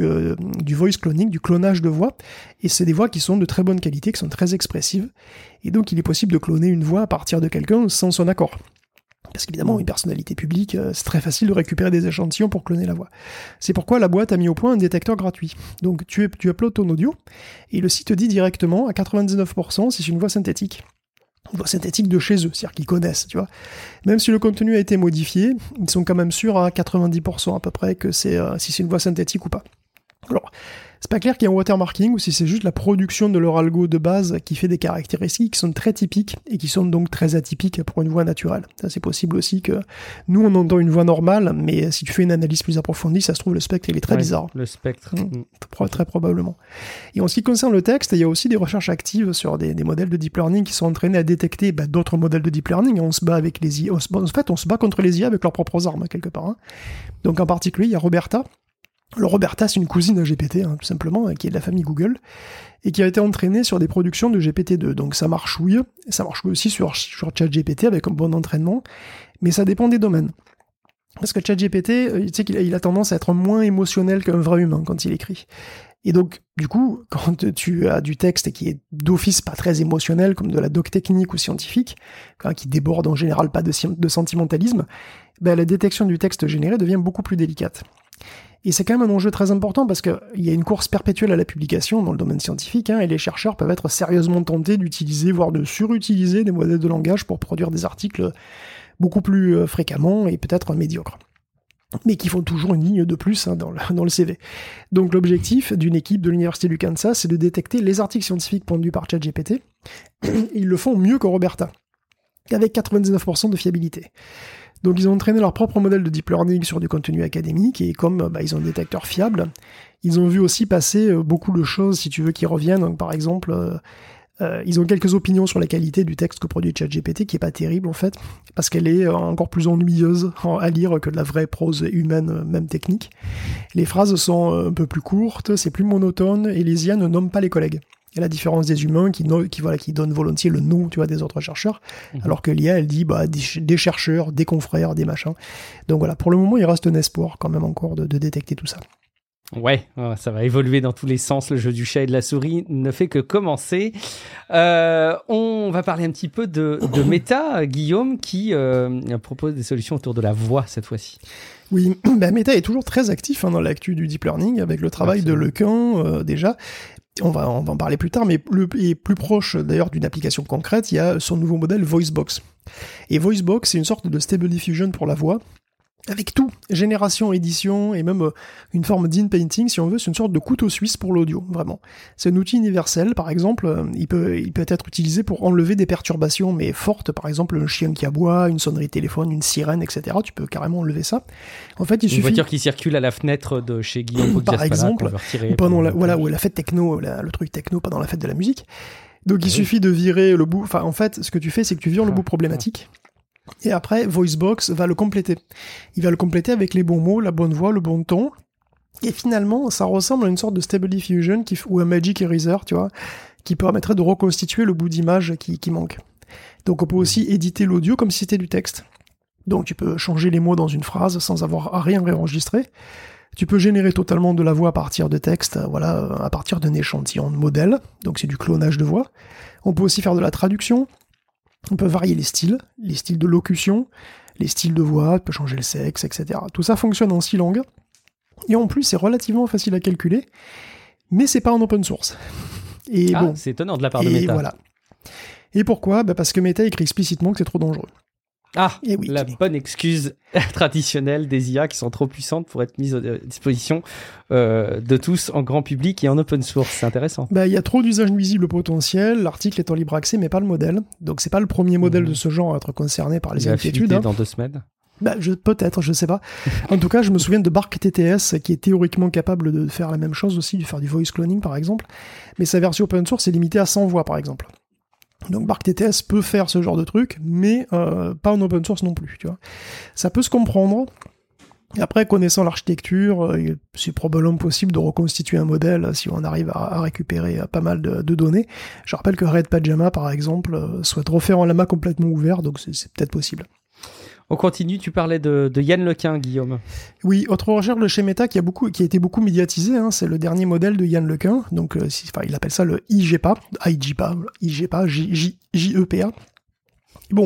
voice cloning, du clonage de voix, et c'est des voix qui sont de très bonne qualité, qui sont très expressives, et donc il est possible de cloner une voix à partir de quelqu'un sans son accord. Parce qu'évidemment, une personnalité publique, c'est très facile de récupérer des échantillons pour cloner la voix. C'est pourquoi la boîte a mis au point un détecteur gratuit. Donc tu uploads ton audio, et le site te dit directement à 99% si c'est une voix synthétique. Une voix synthétique de chez eux, c'est-à-dire qu'ils connaissent, tu vois. Même si le contenu a été modifié, ils sont quand même sûrs à 90% à peu près que si c'est une voix synthétique ou pas. Alors, c'est pas clair qu'il y ait un watermarking ou si c'est juste la production de leur algo de base qui fait des caractéristiques qui sont très typiques et qui sont donc très atypiques pour une voix naturelle. Ça, c'est possible aussi que nous, on entend une voix normale, mais si tu fais une analyse plus approfondie, ça se trouve, le spectre, il est très bizarre. Le spectre. Très probablement. Et en ce qui concerne le texte, il y a aussi des recherches actives sur des modèles de deep learning qui sont entraînés à détecter d'autres modèles de deep learning. On se bat avec les IA. En fait, on se bat contre les IA avec leurs propres armes, quelque part. Hein. Donc, en particulier, il y a Roberta. Alors Roberta, c'est une cousine de GPT, tout simplement, qui est de la famille Google, et qui a été entraînée sur des productions de GPT-2. Donc ça marchouille aussi sur ChatGPT avec un bon entraînement, mais ça dépend des domaines. Parce que ChatGPT, tu sais qu'il a tendance à être moins émotionnel qu'un vrai humain quand il écrit. Et donc, du coup, quand tu as du texte qui est d'office pas très émotionnel, comme de la doc technique ou scientifique, qui déborde en général pas de sentimentalisme, la détection du texte généré devient beaucoup plus délicate. Et c'est quand même un enjeu très important parce qu'il y a une course perpétuelle à la publication dans le domaine scientifique, et les chercheurs peuvent être sérieusement tentés d'utiliser, voire de surutiliser des modèles de langage pour produire des articles beaucoup plus fréquemment et peut-être médiocres. Mais qui font toujours une ligne de plus dans le CV. Donc l'objectif d'une équipe de l'Université du Kansas, c'est de détecter les articles scientifiques pondus par ChatGPT. Ils le font mieux que Roberta, avec 99% de fiabilité. Donc ils ont entraîné leur propre modèle de deep learning sur du contenu académique, et comme ils ont un détecteur fiable, ils ont vu aussi passer beaucoup de choses, si tu veux, qui reviennent. Donc par exemple, Ils ont quelques opinions sur la qualité du texte que produit ChatGPT, qui est pas terrible en fait, parce qu'elle est encore plus ennuyeuse à lire que de la vraie prose humaine, même technique. Les phrases sont un peu plus courtes, c'est plus monotone, et les IA ne nomment pas les collègues. Et la différence des humains qui donnent volontiers le nom, tu vois, des autres chercheurs, alors que l'IA, elle dit des chercheurs, des confrères, des machins. Donc voilà, pour le moment, il reste un espoir quand même encore de détecter tout ça. Ouais, ça va évoluer dans tous les sens. Le jeu du chat et de la souris ne fait que commencer. On va parler un petit peu de Meta, Guillaume, qui propose des solutions autour de la voix cette fois-ci. Oui, Meta est toujours très actif dans l'actu du deep learning, avec le travail de Lequin déjà. On va en parler plus tard, mais et plus proche d'ailleurs d'une application concrète, il y a son nouveau modèle VoiceBox. Et VoiceBox, c'est une sorte de Stable Diffusion pour la voix, avec tout, génération, édition, et même une forme d'in-painting, si on veut, c'est une sorte de couteau suisse pour l'audio, vraiment. C'est un outil universel, par exemple, il peut être utilisé pour enlever des perturbations, mais fortes, par exemple, un chien qui aboie, une sonnerie de téléphone, une sirène, etc., tu peux carrément enlever ça. En fait, il suffit... Une voiture qui circule à la fenêtre de chez Guillaume, par exemple, pendant la fête techno, le truc techno pendant la fête de la musique. Donc il suffit de virer le bout, enfin en fait, ce que tu fais, c'est que tu vires le bout problématique. Et après, VoiceBox va le compléter. Il va le compléter avec les bons mots, la bonne voix, le bon ton. Et finalement, ça ressemble à une sorte de Stable Diffusion ou un Magic Eraser, tu vois, qui permettrait de reconstituer le bout d'image qui manque. Donc on peut aussi éditer l'audio comme si c'était du texte. Donc tu peux changer les mots dans une phrase sans avoir à rien réenregistrer. Tu peux générer totalement de la voix à partir de texte, à partir d'un échantillon de modèle. Donc c'est du clonage de voix. On peut aussi faire de la traduction. On peut varier les styles de locution, les styles de voix, on peut changer le sexe, etc. Tout ça fonctionne en 6 langues. Et en plus, c'est relativement facile à calculer, mais c'est pas en open source. Et c'est étonnant de la part de Meta. Voilà. Et pourquoi ? Parce que Meta écrit explicitement que c'est trop dangereux. Et oui, bonne excuse traditionnelle des IA qui sont trop puissantes pour être mises à disposition de tous en grand public et en open source. C'est intéressant. Il y a trop d'usages nuisibles potentiels. L'article est en libre accès, mais pas le modèle. Donc c'est pas le premier modèle de ce genre à être concerné par les inquiétudes. Il va dans 2 semaines. Peut-être, je sais pas. En tout cas, je me souviens de Bark TTS qui est théoriquement capable de faire la même chose aussi, de faire du voice cloning par exemple. Mais sa version open source est limitée à 100 voix par exemple. Donc Bark TTS peut faire ce genre de truc, mais pas en open source non plus, tu vois. Ça peut se comprendre. Et après, connaissant l'architecture, c'est probablement possible de reconstituer un modèle si on arrive à récupérer pas mal de données. Je rappelle que Red Pajama, par exemple, souhaite refaire un lama complètement ouvert, donc c'est peut-être possible. On continue, tu parlais de Yann Lequin, Guillaume. Oui, autre recherche de chez Meta qui a été beaucoup médiatisée, c'est le dernier modèle de Yann Lequin, donc il appelle ça le IGPA, J-E-P-A. Bon,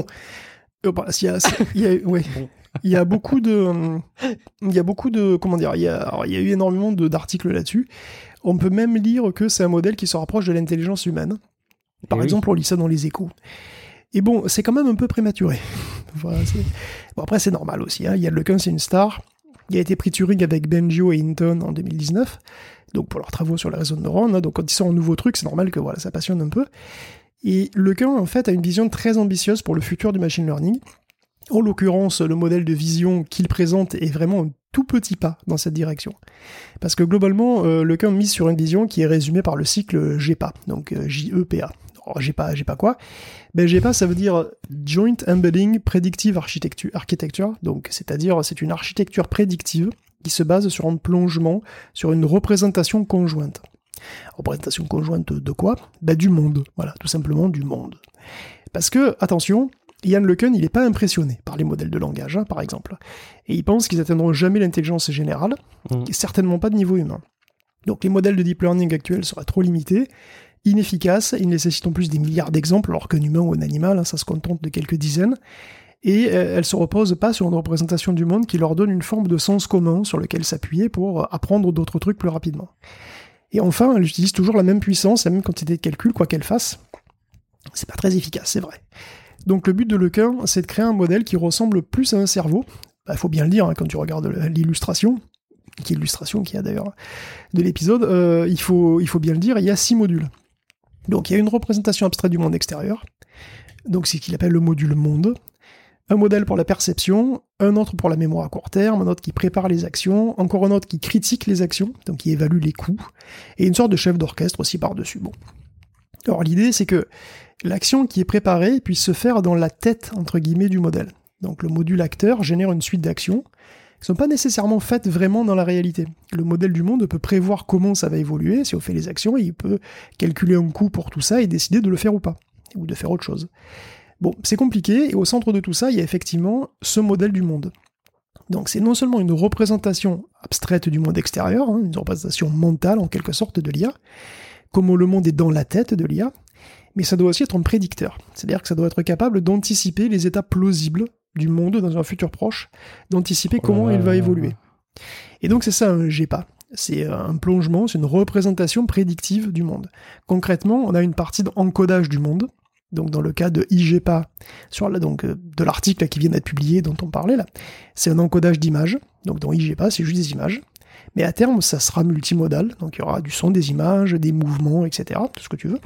il y a beaucoup de, comment dire, il y a eu énormément d'articles là-dessus. On peut même lire que c'est un modèle qui se rapproche de l'intelligence humaine. Par exemple, on lit ça dans les Échos. Et bon, c'est quand même un peu prématuré. Voilà, après, c'est normal aussi. Yann Lequin, c'est une star. Il a été pris Turing avec Bengio et Hinton en 2019, donc pour leurs travaux sur les réseaux de neurones. Donc quand ils sortent un nouveau truc, c'est normal que ça passionne un peu. Et Lequin, en fait, a une vision très ambitieuse pour le futur du machine learning. En l'occurrence, le modèle de vision qu'il présente est vraiment un tout petit pas dans cette direction. Parce que globalement, Lequin mise sur une vision qui est résumée par le cycle GEPA, donc J-E-P-A. Alors, GEPA quoi ? GEPA, ça veut dire Joint Embedding Predictive Architecture, donc c'est-à-dire c'est une architecture prédictive qui se base sur un plongement, sur une représentation conjointe. Représentation conjointe de quoi ? Du monde, voilà, tout simplement du monde. Parce que, attention, Yann Lequin, il n'est pas impressionné par les modèles de langage, par exemple. Et il pense qu'ils n'atteindront jamais l'intelligence générale, et certainement pas de niveau humain. Donc les modèles de deep learning actuels seraient trop limités, inefficaces, ils nécessitent en plus des milliards d'exemples, alors qu'un humain ou un animal, ça se contente de quelques dizaines, et elles ne se reposent pas sur une représentation du monde qui leur donne une forme de sens commun sur lequel s'appuyer pour apprendre d'autres trucs plus rapidement. Et enfin, elles utilisent toujours la même puissance, la même quantité de calcul, quoi qu'elles fassent. C'est pas très efficace, c'est vrai. Donc le but de Lequin, c'est de créer un modèle qui ressemble plus à un cerveau. Faut bien le dire, quand tu regardes l'illustration, qui est l'illustration qu'il y a d'ailleurs de l'épisode, il faut bien le dire, il y a 6 modules. Donc il y a une représentation abstraite du monde extérieur, donc c'est ce qu'il appelle le module monde, un modèle pour la perception, un autre pour la mémoire à court terme, un autre qui prépare les actions, encore un autre qui critique les actions, donc qui évalue les coûts, et une sorte de chef d'orchestre aussi par-dessus. Bon. Alors l'idée, c'est que l'action qui est préparée puisse se faire dans la tête, entre guillemets, du modèle. Donc le module acteur génère une suite d'actions qui ne sont pas nécessairement faites vraiment dans la réalité. Le modèle du monde peut prévoir comment ça va évoluer, si on fait les actions, et il peut calculer un coût pour tout ça et décider de le faire ou pas, ou de faire autre chose. Bon, c'est compliqué, et au centre de tout ça, il y a effectivement ce modèle du monde. Donc c'est non seulement une représentation abstraite du monde extérieur, une représentation mentale en quelque sorte de l'IA, comment le monde est dans la tête de l'IA, mais ça doit aussi être un prédicteur. C'est-à-dire que ça doit être capable d'anticiper les étapes plausibles du monde dans un futur proche, d'anticiper comment il va évoluer. Et donc c'est ça un GEPA. C'est un plongement, c'est une représentation prédictive du monde. Concrètement, on a une partie d'encodage du monde. Donc dans le cas de IGEPA, de l'article qui vient d'être publié, dont on parlait là, c'est un encodage d'images. Donc dans IGEPA, c'est juste des images. Mais à terme, ça sera multimodal. Donc il y aura du son, des images, des mouvements, etc. Tout ce que tu veux.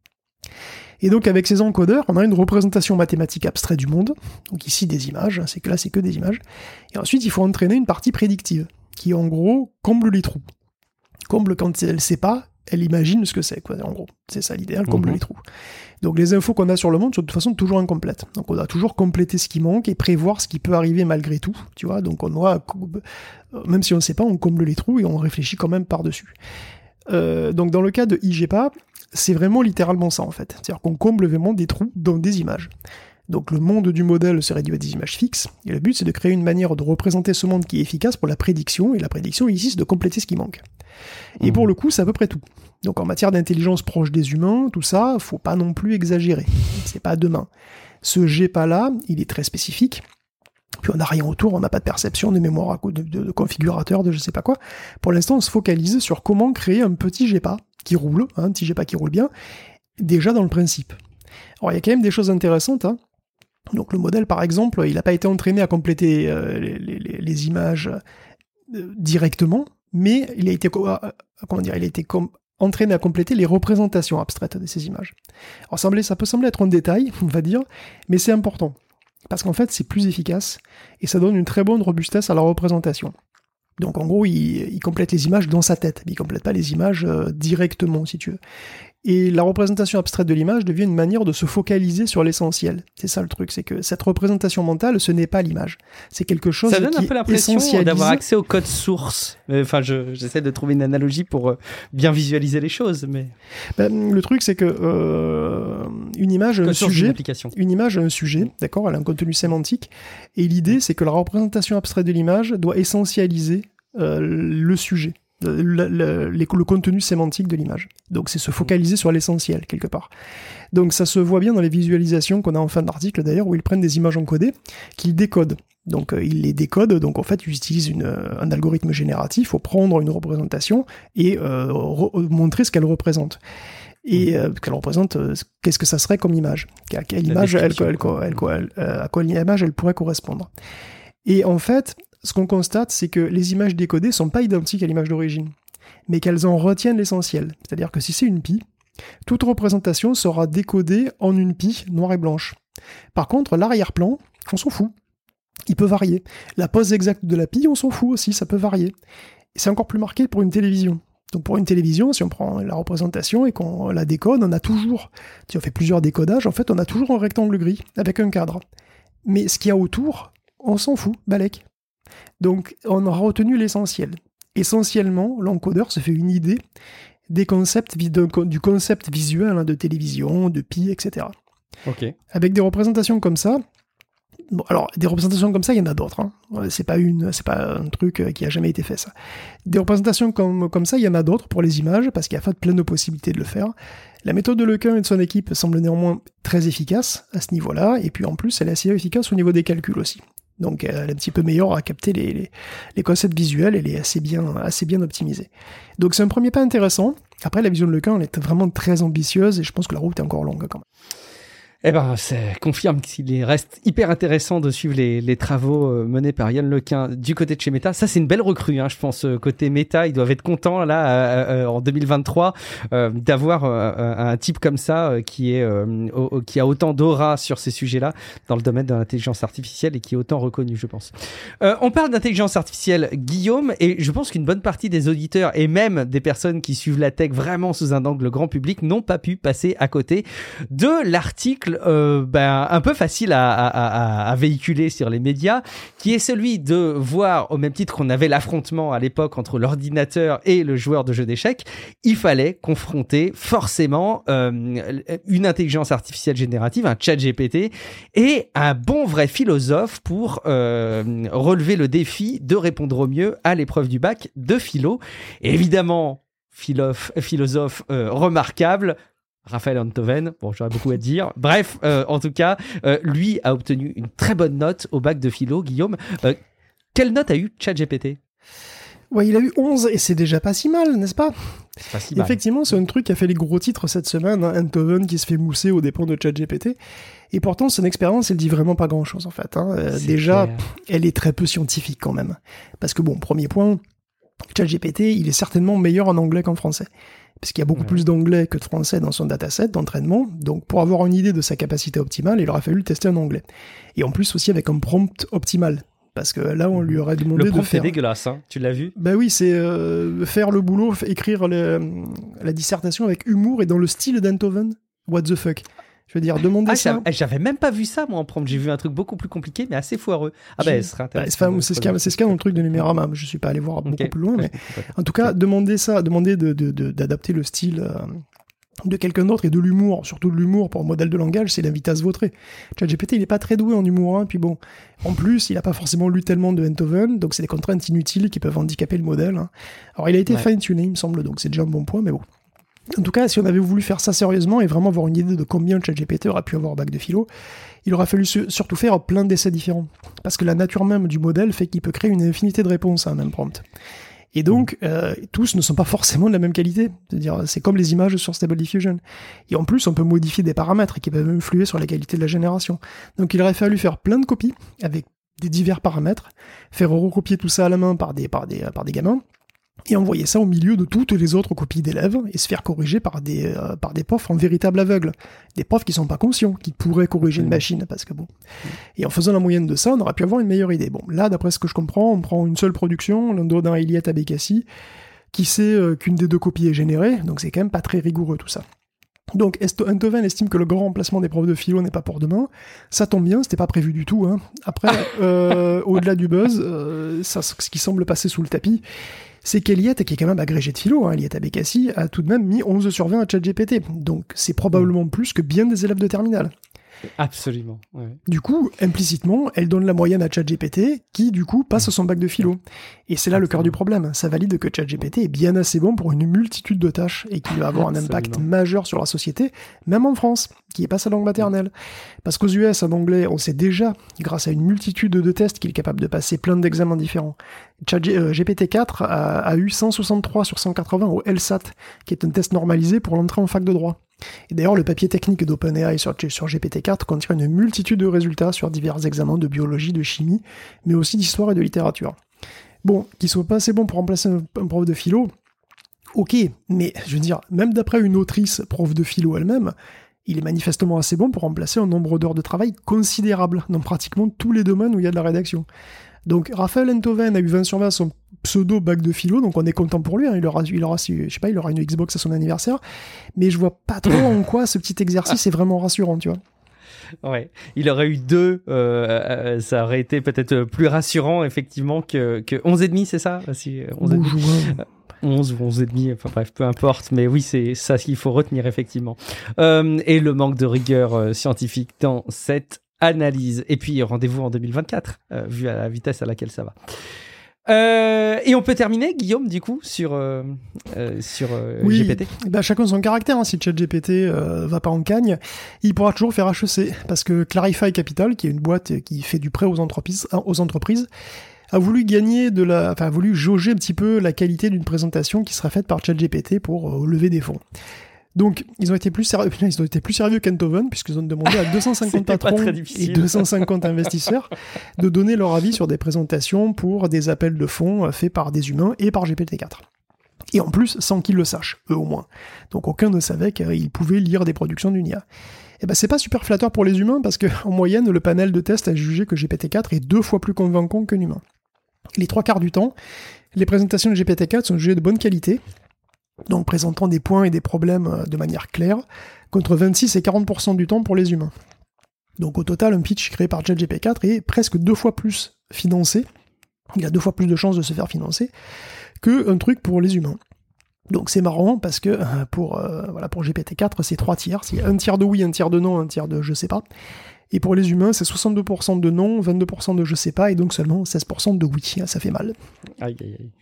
Et donc avec ces encodeurs, on a une représentation mathématique abstraite du monde. Donc ici des images, c'est que des images. Et ensuite, il faut entraîner une partie prédictive, qui en gros comble les trous. Comble quand elle ne sait pas, elle imagine ce que c'est, quoi. En gros, c'est ça l'idéal, comble les trous. Donc les infos qu'on a sur le monde sont de toute façon toujours incomplètes. Donc on doit toujours compléter ce qui manque et prévoir ce qui peut arriver malgré tout, tu vois. Donc on doit, même si on ne sait pas, on comble les trous et on réfléchit quand même par-dessus. Donc dans le cas de IGEPA, c'est vraiment littéralement ça en fait. C'est-à-dire qu'on comble vraiment des trous dans des images. Donc le monde du modèle se réduit à des images fixes, et le but c'est de créer une manière de représenter ce monde qui est efficace pour la prédiction, et la prédiction ici c'est de compléter ce qui manque. Et pour le coup, c'est à peu près tout. Donc en matière d'intelligence proche des humains, tout ça, faut pas non plus exagérer. C'est pas demain. Ce GEPA-là, il est très spécifique, puis on n'a rien autour, on n'a pas de perception, de mémoire, de configurateur, de je sais pas quoi. Pour l'instant, on se focalise sur comment créer un petit GEPA qui roule, un petit GEPA qui roule bien, déjà dans le principe. Alors il y a quand même des choses intéressantes, Donc le modèle, par exemple, il n'a pas été entraîné à compléter les images directement, mais il a été, entraîné à compléter les représentations abstraites de ces images. Alors ça peut sembler être un détail, on va dire, mais c'est important, parce qu'en fait c'est plus efficace, et ça donne une très bonne robustesse à la représentation. Donc en gros, il complète les images dans sa tête, mais il complète pas les images directement, si tu veux. Et la représentation abstraite de l'image devient une manière de se focaliser sur l'essentiel. C'est ça le truc, c'est que cette représentation mentale, ce n'est pas l'image. C'est quelque chose qui est essentialisé. Ça donne un peu l'impression d'avoir accès au code source. Enfin, j'essaie de trouver une analogie pour bien visualiser les choses, mais... le truc, c'est que une image a un sujet. Une image a un sujet, d'accord, elle a un contenu sémantique. Et l'idée, c'est que la représentation abstraite de l'image doit essentialiser le sujet. Le contenu sémantique de l'image. Donc c'est se focaliser sur l'essentiel, quelque part. Donc ça se voit bien dans les visualisations qu'on a en fin d'article, d'ailleurs, où ils prennent des images encodées, qu'ils décodent. Donc ils les décodent, donc en fait ils utilisent un algorithme génératif pour prendre une représentation et montrer ce qu'elle représente. Et qu'elle représente, qu'est-ce que ça serait comme image, à quelle image elle pourrait correspondre. Et en fait, ce qu'on constate, c'est que les images décodées sont pas identiques à l'image d'origine, mais qu'elles en retiennent l'essentiel. C'est-à-dire que si c'est une pie, toute représentation sera décodée en une pie noire et blanche. Par contre, l'arrière-plan, on s'en fout. Il peut varier. La pose exacte de la pie, on s'en fout aussi, ça peut varier. Et c'est encore plus marqué pour une télévision. Donc pour une télévision, si on prend la représentation et qu'on la décode, on a toujours, si on fait plusieurs décodages, en fait, on a toujours un rectangle gris avec un cadre. Mais ce qu'il y a autour, on s'en fout, balèque. Donc, on aura retenu l'essentiel. Essentiellement, l'encodeur se fait une idée des concepts, du concept visuel de télévision, de pie, etc. Okay. Avec des représentations comme ça, bon, alors, des représentations comme ça, il y en a d'autres. C'est pas un truc qui a jamais été fait, ça. Des représentations comme ça, il y en a d'autres pour les images, parce qu'il y a plein de possibilités de le faire. La méthode de Lequin et de son équipe semble néanmoins très efficace à ce niveau-là, et puis en plus, elle est assez efficace au niveau des calculs aussi. Donc elle est un petit peu meilleure à capter les concepts visuels, elle est assez bien optimisée. Donc c'est un premier pas intéressant. Après, la vision de Lequin, elle est vraiment très ambitieuse, et je pense que la route est encore longue quand même. Eh ben, ça confirme qu'il reste hyper intéressant de suivre les travaux menés par Yann Lequin du côté de chez Meta. Ça, c'est une belle recrue, hein, je pense. Côté Meta, ils doivent être contents là en 2023 d'avoir un type comme ça qui a autant d'aura sur ces sujets-là dans le domaine de l'intelligence artificielle et qui est autant reconnu, je pense. On parle d'intelligence artificielle, Guillaume, et je pense qu'une bonne partie des auditeurs et même des personnes qui suivent la tech vraiment sous un angle grand public n'ont pas pu passer à côté de l'article un peu facile à véhiculer sur les médias, qui est celui de voir, au même titre qu'on avait l'affrontement à l'époque entre l'ordinateur et le joueur de jeux d'échecs, il fallait confronter forcément une intelligence artificielle générative, un chat GPT, et un bon vrai philosophe pour relever le défi de répondre au mieux à l'épreuve du bac de philo. Et évidemment, philosophe remarquable, Raphaël Enthoven, bon, j'aurais beaucoup à dire. Bref, en tout cas, lui a obtenu une très bonne note au bac de philo. Guillaume, quelle note a eu ChatGPT ? Ouais, il a eu 11 et c'est déjà pas si mal, n'est-ce pas ? C'est pas si mal. Effectivement, c'est un truc qui a fait les gros titres cette semaine, hein, Enthoven qui se fait mousser aux dépens de ChatGPT. Et pourtant, son expérience, elle dit vraiment pas grand-chose en fait. Hein. Déjà, elle est très peu scientifique quand même. Parce que bon, premier point, ChatGPT, il est certainement meilleur en anglais qu'en français. Parce qu'il y a beaucoup plus d'anglais que de français dans son dataset d'entraînement. Donc, pour avoir une idée de sa capacité optimale, il aurait fallu le tester en anglais. Et en plus aussi avec un prompt optimal. Parce que là, on lui aurait demandé de faire... Le prompt est dégueulasse, hein. Tu l'as vu ? Bah oui, c'est faire le boulot, écrire la dissertation avec humour et dans le style d'Enthoven. What the fuck ? Je veux dire, demander ça... J'avais même pas vu ça, moi, en prompt. J'ai vu un truc beaucoup plus compliqué, mais assez foireux. Ah ben, ce serait intéressant. C'est ce qu'il y a dans le truc de Numérama. Je suis pas allé voir beaucoup plus loin, mais en tout cas, demander d'adapter le style de quelqu'un d'autre et de l'humour, surtout de l'humour pour un modèle de langage, c'est l'invite à se vautrer. ChatGPT, il est pas très doué en humour, hein, puis bon, en plus, il a pas forcément lu tellement de Enthoven, donc c'est des contraintes inutiles qui peuvent handicaper le modèle. Hein. Alors, il a été fine-tuné, il me semble, donc c'est déjà un bon point, mais bon. En tout cas, si on avait voulu faire ça sérieusement et vraiment avoir une idée de combien ChatGPT aurait pu avoir au bac de philo, il aurait fallu surtout faire plein d'essais différents. Parce que la nature même du modèle fait qu'il peut créer une infinité de réponses à un même prompt. Et donc, tous ne sont pas forcément de la même qualité. C'est-à-dire, c'est comme les images sur Stable Diffusion. Et en plus, on peut modifier des paramètres qui peuvent influer sur la qualité de la génération. Donc, il aurait fallu faire plein de copies avec des divers paramètres, faire recopier tout ça à la main par des gamins, et envoyer ça au milieu de toutes les autres copies d'élèves et se faire corriger par des profs en véritable aveugle. Des profs qui sont pas conscients, qui pourraient corriger une machine, parce que bon. Et en faisant la moyenne de ça, on aurait pu avoir une meilleure idée. Bon, là, d'après ce que je comprends, on prend une seule production, l'un d'un Eliot Abekassi, qui sait qu'une des deux copies est générée, donc c'est quand même pas très rigoureux tout ça. Donc, Enthoven estime que le grand remplacement des profs de philo n'est pas pour demain. Ça tombe bien, c'était pas prévu du tout. Hein. Après, au-delà du buzz, ce qui semble passer sous le tapis, c'est qu'Eliot, qui est quand même agrégé de philo, hein, Eliot Abekassi, a tout de même mis 11 sur 20 à ChatGPT. Donc, c'est probablement plus que bien des élèves de terminale. Absolument. Ouais. Du coup, implicitement, elle donne la moyenne à ChatGPT, qui, du coup, passe son bac de philo. Et c'est là le cœur du problème. Ça valide que ChatGPT est bien assez bon pour une multitude de tâches et qu'il va avoir un impact majeur sur la société, même en France, qui n'est pas sa langue maternelle. Parce qu'aux US, en anglais, on sait déjà, grâce à une multitude de tests, qu'il est capable de passer plein d'examens différents. GPT-4 a eu 163 sur 180 au LSAT, qui est un test normalisé pour l'entrée en fac de droit. Et d'ailleurs, le papier technique d'OpenAI sur GPT-4 contient une multitude de résultats sur divers examens de biologie, de chimie, mais aussi d'histoire et de littérature. Bon, qu'il soit pas assez bon pour remplacer un prof de philo, ok, mais je veux dire, même d'après une autrice prof de philo elle-même, il est manifestement assez bon pour remplacer un nombre d'heures de travail considérable dans pratiquement tous les domaines où il y a de la rédaction. Donc, Raphaël Enthoven a eu 20 sur 20 son pseudo bac de philo, donc on est content pour lui, hein. il aura une Xbox à son anniversaire, mais je vois pas trop en quoi ce petit exercice est vraiment rassurant, tu vois. Ouais, il aurait eu 2, ça aurait été peut-être plus rassurant, effectivement, que 11,5, c'est ça ? Si, 11 ou 11,5, enfin bref, peu importe, mais oui, c'est ça qu'il faut retenir, effectivement. Et le manque de rigueur scientifique dans cette analyse. Et puis, rendez-vous en 2024, vu à la vitesse à laquelle ça va. Et on peut terminer, Guillaume, du coup, sur oui, GPT. Bah, chacun son caractère. Hein. Si ChatGPT va pas en cagne, il pourra toujours faire HEC. Parce que Clarify Capital, qui est une boîte qui fait du prêt aux entreprises, a voulu voulu jauger un petit peu la qualité d'une présentation qui sera faite par ChatGPT pour lever des fonds. Donc, ils ont été plus sérieux qu'Enthoven, puisqu'ils ont demandé à 250 patrons et 250 investisseurs de donner leur avis sur des présentations pour des appels de fonds faits par des humains et par GPT-4. Et en plus, sans qu'ils le sachent, eux au moins. Donc aucun ne savait qu'ils pouvaient lire des productions d'une IA. Et ben c'est pas super flatteur pour les humains, parce qu'en moyenne, le panel de tests a jugé que GPT-4 est 2 fois plus convaincant qu'un humain. Les 3/4 du temps, les présentations de GPT-4 sont jugées de bonne qualité, donc présentant des points et des problèmes de manière claire, contre 26 et 40% du temps pour les humains. Donc au total, un pitch créé par ChatGPT-4 est presque 2 fois plus financé, il a 2 fois plus de chances de se faire financer, qu'un truc pour les humains. Donc c'est marrant, parce que pour GPT-4, c'est 3 tiers, c'est un tiers de oui, un tiers de non, un tiers de je sais pas. Et pour les humains, c'est 62% de non, 22% de je sais pas, et donc seulement 16% de oui. Ça fait mal. Aïe, aïe, aïe.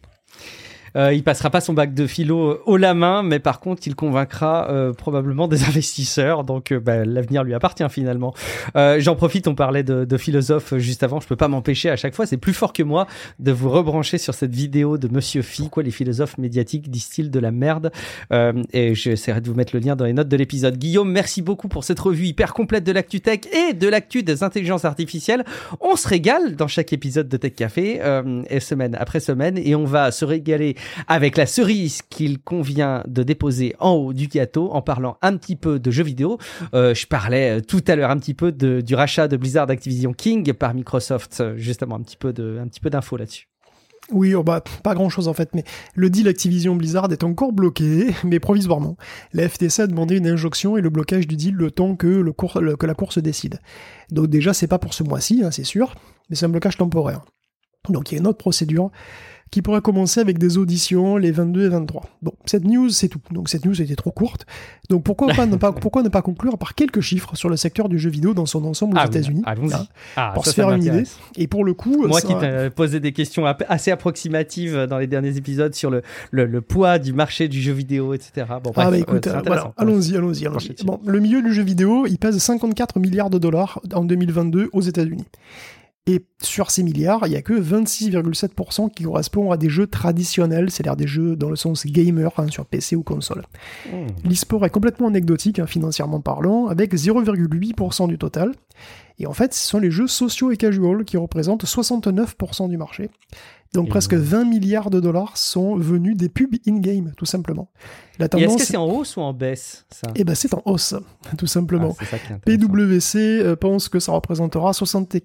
Il passera pas son bac de philo haut la main, mais par contre, il convaincra probablement des investisseurs. Donc, l'avenir lui appartient finalement. J'en profite, on parlait de philosophe juste avant. Je peux pas m'empêcher à chaque fois, c'est plus fort que moi, de vous rebrancher sur cette vidéo de Monsieur Phi. Quoi, les philosophes médiatiques disent-ils de la merde? Et j'essaierai de vous mettre le lien dans les notes de l'épisode. Guillaume, merci beaucoup pour cette revue hyper complète de l'actu tech et de l'actu des intelligences artificielles. On se régale dans chaque épisode de Tech Café, et semaine après semaine, et on va se régaler avec la cerise qu'il convient de déposer en haut du gâteau, en parlant un petit peu de jeux vidéo. Je parlais tout à l'heure un petit peu du rachat de Blizzard Activision King par Microsoft, justement un petit peu d'infos là-dessus. Oui, pas grand-chose en fait, mais le deal Activision Blizzard est encore bloqué, mais provisoirement. La FTC a demandé une injonction et le blocage du deal le temps que la cour se décide. Donc déjà, c'est pas pour ce mois-ci, c'est sûr, mais c'est un blocage temporaire. Donc il y a une autre procédure qui pourrait commencer avec des auditions les 22 et 23. Bon, cette news, c'est tout. Donc cette news était trop courte. Donc pourquoi ne pas conclure par quelques chiffres sur le secteur du jeu vidéo dans son ensemble aux États-Unis, pour se faire une idée. Et pour le coup, moi qui t'ai posé des questions assez approximatives dans les derniers épisodes sur le poids du marché du jeu vidéo, etc. Bon, bref, écoute, voilà, allons-y. Bon, le milieu du jeu vidéo, il pèse 54 milliards de dollars en 2022 aux États-Unis. Et sur ces milliards, il n'y a que 26,7% qui correspond à des jeux traditionnels, c'est-à-dire des jeux dans le sens gamer, sur PC ou console. L'e-sport est complètement anecdotique, financièrement parlant, avec 0,8% du total. Et en fait, ce sont les jeux sociaux et casual qui représentent 69% du marché. Donc presque 20 milliards de dollars sont venus des pubs in-game, tout simplement. La tendance... Et est-ce que c'est en hausse ou en baisse, ça ? Eh ben, c'est en hausse, tout simplement. C'est ça qui est intéressant. PwC pense que ça représentera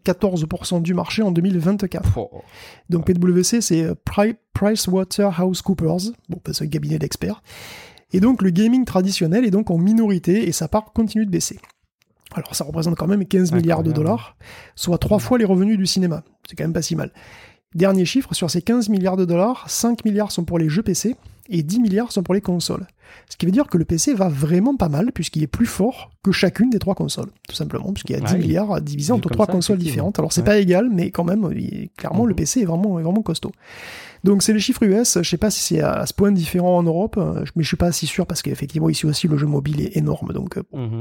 74% du marché en 2024. Donc PwC, c'est PricewaterhouseCoopers, c'est un cabinet d'experts. Et donc le gaming traditionnel est donc en minorité et sa part continue de baisser. Alors ça représente quand même 15 milliards de dollars, soit 3 fois les revenus du cinéma. C'est quand même pas si mal. Dernier chiffre, sur ces 15 milliards de dollars, 5 milliards sont pour les jeux PC et 10 milliards sont pour les consoles. Ce qui veut dire que le PC va vraiment pas mal, puisqu'il est plus fort que chacune des 3 consoles, tout simplement, puisqu'il y a 10 milliards divisés entre 3 consoles différentes. Alors c'est pas égal, mais quand même, clairement, le PC est vraiment costaud. Donc c'est les chiffres US, je sais pas si c'est à ce point différent en Europe, mais je suis pas si sûr, parce qu'effectivement ici aussi le jeu mobile est énorme. Donc,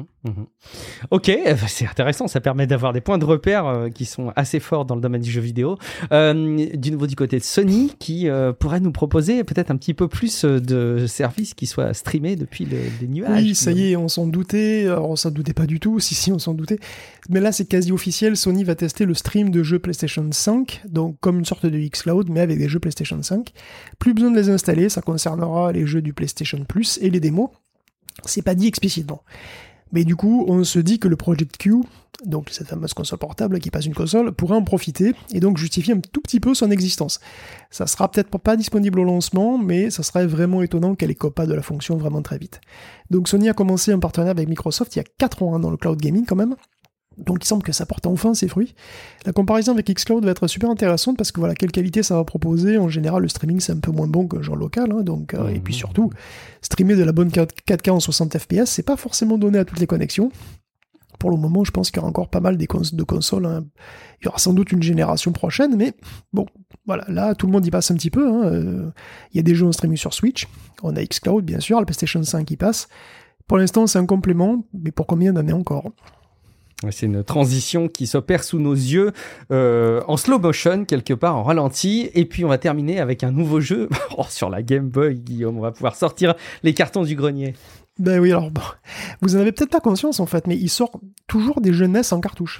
Ok, c'est intéressant, ça permet d'avoir des points de repère qui sont assez forts dans le domaine du jeu vidéo. Du nouveau du côté de Sony, qui pourrait nous proposer peut-être un petit peu plus de services qui soient streamés depuis les nuages. Oui, ça y est, on s'en doutait, alors on s'en doutait pas du tout, si on s'en doutait, mais là c'est quasi officiel, Sony va tester le stream de jeux PlayStation 5, donc comme une sorte de xCloud, mais avec des jeux PlayStation 5. Plus besoin de les installer, ça concernera les jeux du PlayStation Plus et les démos. C'est pas dit explicitement. Mais du coup, on se dit que le Project Q, donc cette fameuse console portable qui passe une console, pourrait en profiter et donc justifier un tout petit peu son existence. Ça sera peut-être pas disponible au lancement, mais ça serait vraiment étonnant qu'elle écope pas de la fonction vraiment très vite. Donc Sony a commencé un partenariat avec Microsoft il y a 4 ans dans le cloud gaming quand même. Donc il semble que ça porte enfin ses fruits. La comparaison avec xCloud va être super intéressante parce que voilà, quelle qualité ça va proposer. En général, le streaming c'est un peu moins bon que genre local, et puis surtout, streamer de la bonne 4K en 60 fps, c'est pas forcément donné à toutes les connexions. Pour le moment, je pense qu'il y aura encore pas mal de consoles. Il y aura sans doute une génération prochaine, mais bon, voilà, là tout le monde y passe un petit peu. Il y a des jeux en streaming sur Switch. On a xCloud, bien sûr, la PlayStation 5 y passe. Pour l'instant, c'est un complément, mais pour combien d'années encore ? C'est une transition qui s'opère sous nos yeux en slow motion, quelque part en ralenti. Et puis on va terminer avec un nouveau jeu sur la Game Boy, Guillaume. On va pouvoir sortir les cartons du grenier. Ben oui, alors bon, vous en avez peut-être pas conscience en fait, mais il sort toujours des jeux NES en cartouche,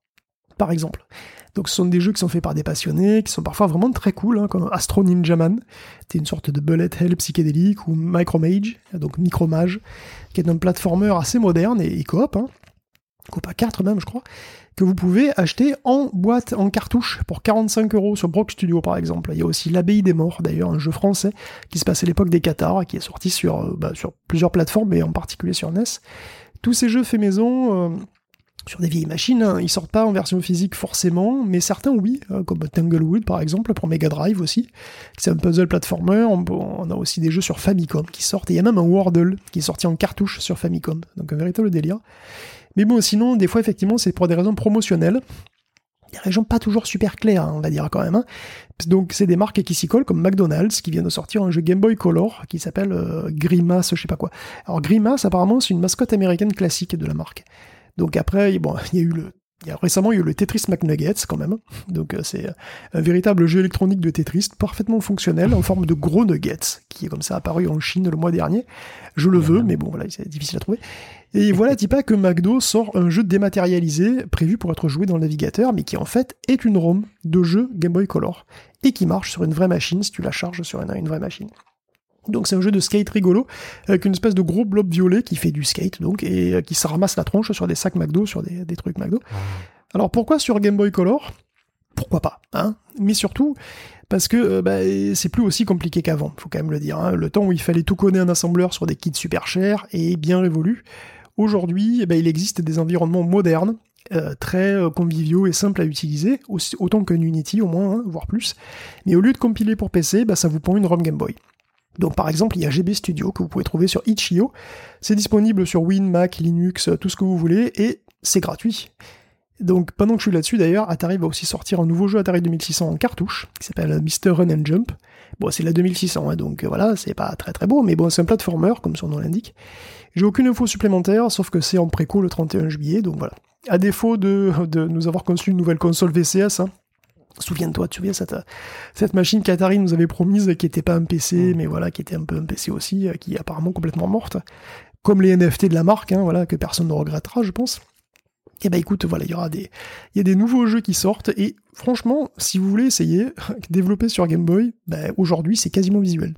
par exemple. Donc ce sont des jeux qui sont faits par des passionnés, qui sont parfois vraiment très cool, hein, comme Astro Ninja Man, c'est une sorte de bullet hell psychédélique, ou Micromage, donc Micromage, qui est un platformer assez moderne et coop, hein, coop à 4 même je crois, que vous pouvez acheter en boîte, en cartouche, pour 45€ sur Brock Studio par exemple. Il y a aussi L'Abbaye des Morts, d'ailleurs, un jeu français qui se passe à l'époque des Cathares, qui est sorti sur plusieurs plateformes, mais en particulier sur NES. Tous ces jeux faits maison, sur des vieilles machines, hein, ils sortent pas en version physique forcément, mais certains oui, comme Tanglewood par exemple, pour Mega Drive aussi. C'est un puzzle platformer, on a aussi des jeux sur Famicom qui sortent, et il y a même un Wordle qui est sorti en cartouche sur Famicom, donc un véritable délire. Mais bon, sinon, des fois, effectivement, c'est pour des raisons promotionnelles. Des raisons pas toujours super claires, hein, on va dire quand même. Hein. Donc, c'est des marques qui s'y collent, comme McDonald's, qui vient de sortir un jeu Game Boy Color, qui s'appelle Grimace, je sais pas quoi. Alors, Grimace, apparemment, c'est une mascotte américaine classique de la marque. Donc après, bon, récemment, il y a eu le Tetris McNuggets, quand même. Donc, c'est un véritable jeu électronique de Tetris, parfaitement fonctionnel, en forme de gros nuggets, qui est comme ça apparu en Chine le mois dernier. Je le veux, mais bon, voilà, c'est difficile à trouver. Et voilà, dis pas que McDo sort un jeu dématérialisé, prévu pour être joué dans le navigateur, mais qui en fait est une ROM de jeu Game Boy Color, et qui marche sur une vraie machine, si tu la charges sur une vraie machine. Donc c'est un jeu de skate rigolo, avec une espèce de gros blob violet qui fait du skate, donc, et qui se ramasse la tronche sur des sacs McDo, sur des trucs McDo. Alors pourquoi sur Game Boy Color ? Pourquoi pas, hein ? Mais surtout, parce que c'est plus aussi compliqué qu'avant, faut quand même le dire. Hein. Le temps où il fallait tout coder un assembleur sur des kits super chers est bien révolu. Aujourd'hui, il existe des environnements modernes, très conviviaux et simples à utiliser, autant qu'un Unity au moins, hein, voire plus. Mais au lieu de compiler pour PC, ça vous pond une ROM Game Boy. Donc par exemple, il y a GB Studio que vous pouvez trouver sur itch.io. C'est disponible sur Win, Mac, Linux, tout ce que vous voulez, et c'est gratuit. Donc pendant que je suis là-dessus d'ailleurs, Atari va aussi sortir un nouveau jeu Atari 2600 en cartouche, qui s'appelle Mr. Run and Jump. Bon, c'est la 2600, hein, donc voilà, c'est pas très très beau, mais bon, c'est un platformer, comme son nom l'indique. J'ai aucune info supplémentaire, sauf que c'est en préco le 31 juillet, donc voilà. À défaut de nous avoir conçu une nouvelle console VCS, hein, souviens-toi, tu te souviens cette machine qu'Atari nous avait promise, qui était pas un PC, mais voilà, qui était un peu un PC aussi, qui est apparemment complètement morte. Comme les NFT de la marque, hein, voilà, que personne ne regrettera, je pense. Et écoute, voilà, il y a des nouveaux jeux qui sortent, et franchement, si vous voulez essayer, développer sur Game Boy, aujourd'hui, c'est quasiment visuel.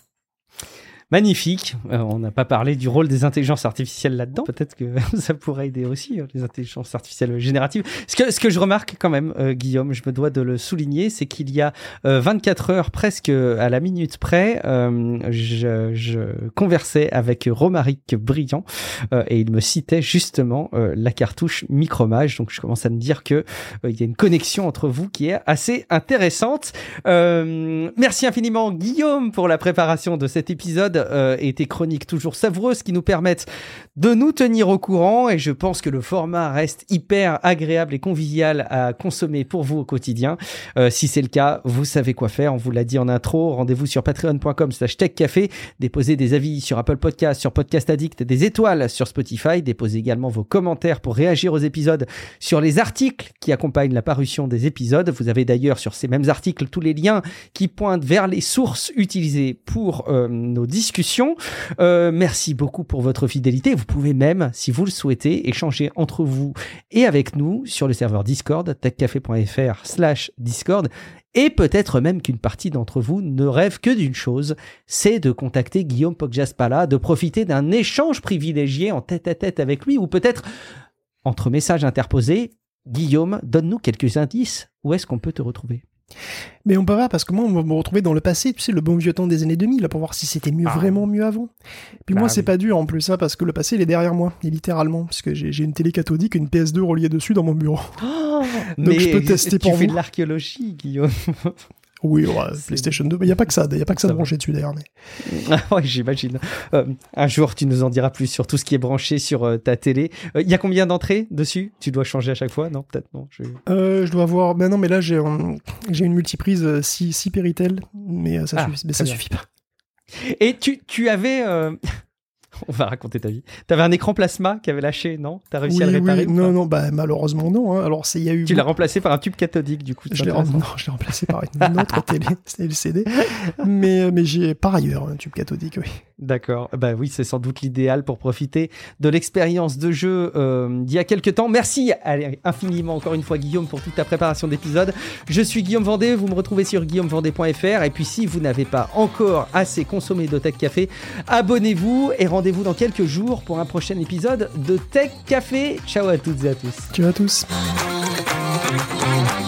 Magnifique. On n'a pas parlé du rôle des intelligences artificielles là-dedans. Peut-être que ça pourrait aider aussi, les intelligences artificielles génératives. Ce que je remarque quand même, Guillaume, je me dois de le souligner, c'est qu'il y a 24 heures, presque à la minute près, je conversais avec Romaric Briand et il me citait justement la cartouche Micromage. Donc je commence à me dire que il y a une connexion entre vous qui est assez intéressante. Merci infiniment, Guillaume, pour la préparation de cet épisode. Et tes chroniques toujours savoureuses qui nous permettent de nous tenir au courant, et je pense que le format reste hyper agréable et convivial à consommer pour vous au quotidien. Si c'est le cas, vous savez quoi faire, on vous l'a dit en intro, rendez-vous sur patreon.com/techcafé, déposez des avis sur Apple Podcast, sur Podcast Addict, des étoiles sur Spotify, déposez également vos commentaires pour réagir aux épisodes sur les articles qui accompagnent la parution des épisodes. Vous avez d'ailleurs sur ces mêmes articles tous les liens qui pointent vers les sources utilisées pour nos discussions. Merci beaucoup pour votre fidélité. Vous pouvez même, si vous le souhaitez, échanger entre vous et avec nous sur le serveur Discord, techcafé.fr/Discord. Et peut-être même qu'une partie d'entre vous ne rêve que d'une chose, c'est de contacter Guillaume Poggiaspala, de profiter d'un échange privilégié en tête-à-tête avec lui, ou peut-être entre messages interposés. Guillaume, donne-nous quelques indices. Où est-ce qu'on peut te retrouver ? Mais on peut pas, parce que moi, on va me retrouver dans le passé, tu sais, le bon vieux temps des années 2000, là, pour voir si c'était vraiment mieux avant. Puis moi, c'est pas dur en plus, ça, parce que le passé, il est derrière moi, et littéralement, parce que j'ai une télé cathodique, une PS2 reliée dessus dans mon bureau. Oh, donc mais je peux tester pour vous. Tu fais de l'archéologie, Guillaume. Oui, PlayStation 2, il n'y a pas que ça, de brancher dessus d'ailleurs. Mais... ouais, j'imagine. Un jour, tu nous en diras plus sur tout ce qui est branché sur ta télé. Il y a combien d'entrées dessus ? Tu dois changer à chaque fois ? Non, peut-être non. Je dois avoir... non, mais là, j'ai une multiprise 6 Péritel, mais ça suffit pas. Et tu avais... On va raconter ta vie. T'avais un écran plasma qui avait lâché, non ? T'as réussi à le réparer ? Oui, non, malheureusement non. Hein. Alors, il y a eu... Tu l'as remplacé par un tube cathodique, du coup. Je l'ai remplacé par une autre télé, c'était LCD. Mais j'ai par ailleurs un tube cathodique, oui. D'accord. Bah oui, c'est sans doute l'idéal pour profiter de l'expérience de jeu d'il y a quelques temps. Merci infiniment encore une fois Guillaume pour toute ta préparation d'épisode. Je suis Guillaume Vendée, vous me retrouvez sur guillaumevendée.fr et puis si vous n'avez pas encore assez consommé de Tech Café, abonnez-vous et rendez-vous dans quelques jours pour un prochain épisode de Tech Café. Ciao à toutes et à tous. Ciao à tous.